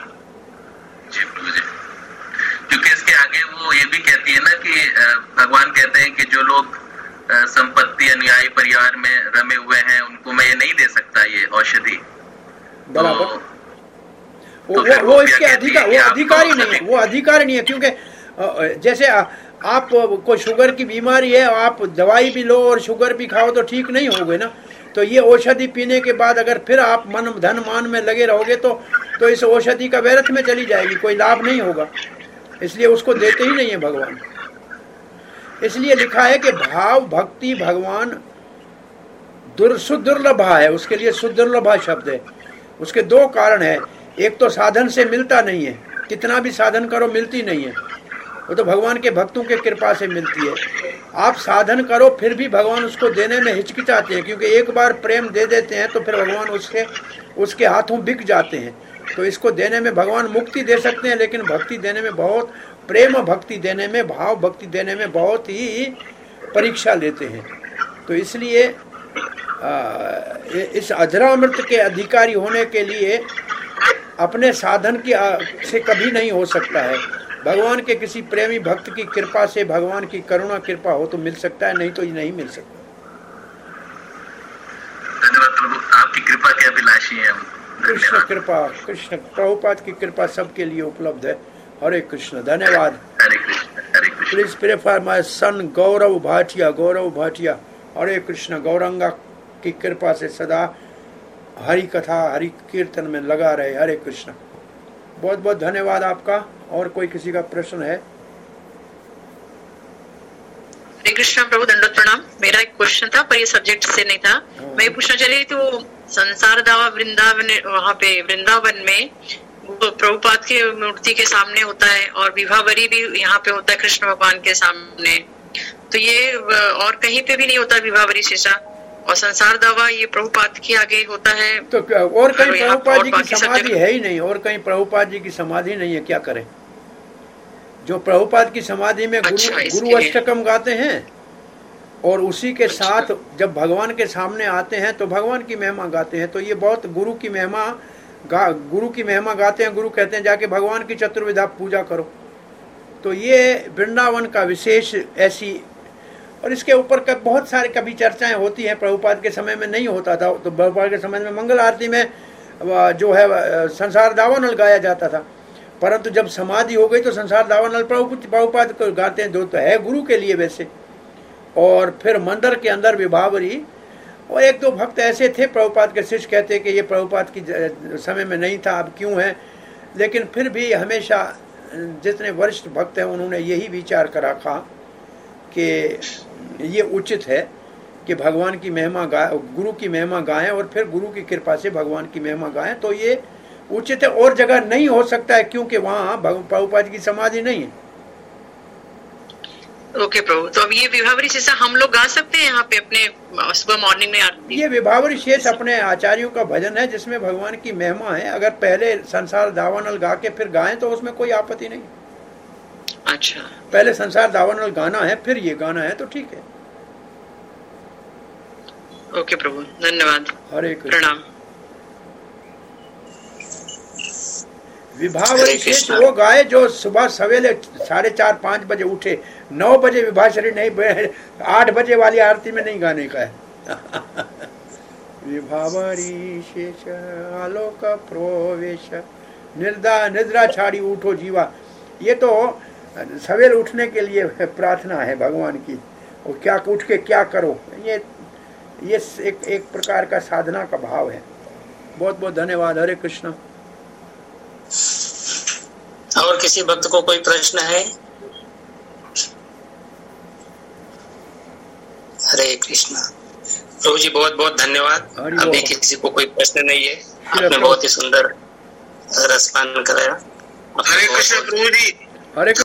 क्योंकि इसके आगे वो ये भी कहती है ना कि भगवान कहते हैं कि जो लोग संपत्ति अनुयायी परिवार में रमे हुए हैं, उनको मैं ये नहीं दे सकता ये औषधि। बराबर। तो, वो, तो वो, वो इसके अधिकार वो अधिकारी नहीं है, वो अधिकारी नहीं है, क्योंकि जैसे आप को शुगर की बीमारी है, आप दवाई भी लो और शुगर भी खाओ तो ठीक नहीं होगे ना। तो ये औषधि पीने के बाद अगर फिर आप मन धन मान में लगे रहोगे तो तो इस औषधि का व्यर्थ में चली जाएगी, कोई लाभ नहीं होगा। इसलिए उसको देते ही नहीं है भगवान। इसलिए लिखा है कि भाव भक्ति भगवान दुर सुदुर्लभा है, उसके लिए सुदुर्लभा शब्द है। उसके दो कारण है, एक तो साधन से मिलता नहीं है, कितना भी साधन करो मिलती नहीं है, वो तो भगवान के भक्तों के कृपा से मिलती है। आप साधन करो फिर भी भगवान उसको देने में हिचकिचाते हैं, क्योंकि एक बार प्रेम दे देते हैं तो फिर भगवान उसके उसके हाथों बिक जाते हैं। तो इसको देने में भगवान मुक्ति दे सकते हैं, लेकिन भक्ति देने में बहुत, प्रेम भक्ति देने में, भाव भक्ति देने में बहुत ही परीक्षा लेते हैं। तो इसलिए इस अजरामृत के अधिकारी होने के लिए अपने साधन की से कभी नहीं हो सकता है। भगवान के किसी प्रेमी भक्त की कृपा से, भगवान की करुणा कृपा हो तो मिल सकता है, नहीं तो ये नहीं मिल सकता। धन्यवाद प्रभु, आपकी कृपा के अभिलाषी हैं हम। कृष्ण कृपा, कृष्ण प्रभुपाद की कृपा सबके लिए उपलब्ध है। हरे कृष्ण, धन्यवाद। Hare Krishna, Hare Krishna. Please pray for my son Gaurav Bhatia, Gaurav Bhatia. Hare Krishna, Gauranga की कृपा से सदा हरि कथा हरि कीर्तन में लगा रहे। हरे कृष्ण, बहुत बहुत धन्यवाद आपका। और कोई किसी का प्रश्न है? हरे कृष्ण प्रभु, दंडोत प्रणाम। मेरा एक क्वेश्चन था पर ये सब्जेक्ट से नहीं था। मैं ये पूछना चाह रही थी, वो संसार दावा वृंदावन, वहाँ पे वृंदावन में वो प्रभुपाद की मूर्ति के सामने होता है और विवाहवरी भी यहाँ पे होता है कृष्ण भगवान के सामने। तो ये और कहीं पे भी नहीं होता विवाहवरी शीशा, और संसार दावा ये प्रभुपाद के आगे होता है। तो और कहीं प्रभुपाद जी की समाधि है ही नहीं, और कहीं प्रभुपाद जी की समाधि नहीं है, क्या करें? जो प्रभुपाद की समाधि में गुरु अच्छा, गुरु अष्टकम गाते हैं और उसी के अच्छा। साथ जब भगवान के सामने आते हैं तो भगवान की महिमा गाते हैं। तो ये बहुत गुरु की महिमा गा गुरु की महिमा गाते हैं। गुरु कहते हैं जाके भगवान की चतुर्विधा पूजा करो। तो ये वृंदावन का विशेष ऐसी, और इसके ऊपर कब बहुत सारे कभी चर्चाएं होती हैं। प्रभुपाद के समय में नहीं होता था, तो प्रभुपाद के समय में मंगल आरती में जो है संसार दावानल गाया जाता था, परंतु जब समाधि हो गई तो संसार दावानल प्रभुपाद को गाते हैं, जो तो है गुरु के लिए वैसे। और फिर मंदिर के अंदर विभावरी, और एक दो भक्त ऐसे थे प्रभुपाद के शिष्य कहते कि ये प्रभुपाद की समय में नहीं था, अब क्यों है। लेकिन फिर भी हमेशा जितने वरिष्ठ भक्त हैं उन्होंने यही विचार कर रखा कि ये उचित है कि भगवान की महिमा गाए, गुरु की महिमा गाएं और फिर गुरु की कृपा से भगवान की महिमा गाएं। तो ये उचित है, और जगह नहीं हो सकता है क्योंकि वहाँ प्रभुपाद की समाधि नहीं है। ओके प्रभु, तो अब ये विभावरी शेष हम लोग गा सकते हैं यहाँ पे अपने सुबह मॉर्निंग में आरती? ये विभावरी शेष अपने आचार्यों का भजन है जिसमें भगवान की महिमा है। अगर पहले संसार दावानल गा के फिर गाएं तो उसमें कोई आपत्ति नहीं। अच्छा, पहले संसार दावानल गाना है फिर ये गाना है तो ठीक है। ओके प्रभु, धन्यवाद। हरे कृष्ण, प्रणाम। विभावरी शेष वो गाए जो सुबह सवेरे साढ़े चार पाँच बजे उठे। नौ बजे विभाषरी नहीं, आठ बजे वाली आरती में नहीं गाने का है। विभावरी शेष आलोक प्रवेश निर्दा निद्रा छाड़ी उठो जीवा। ये तो सवेरे उठने के लिए प्रार्थना है भगवान की, और क्या उठ के क्या करो, ये ये एक एक प्रकार का साधना का भाव है। बहुत बहुत धन्यवाद। हरे कृष्ण। और किसी भक्त को कोई प्रश्न है? हरे कृष्णा। प्रभु जी बहुत बहुत धन्यवाद। अभी किसी को कोई प्रश्न नहीं है, आपने बहुत ही सुंदर रसपान कराया। हरे कृष्ण प्रभु जी। हरे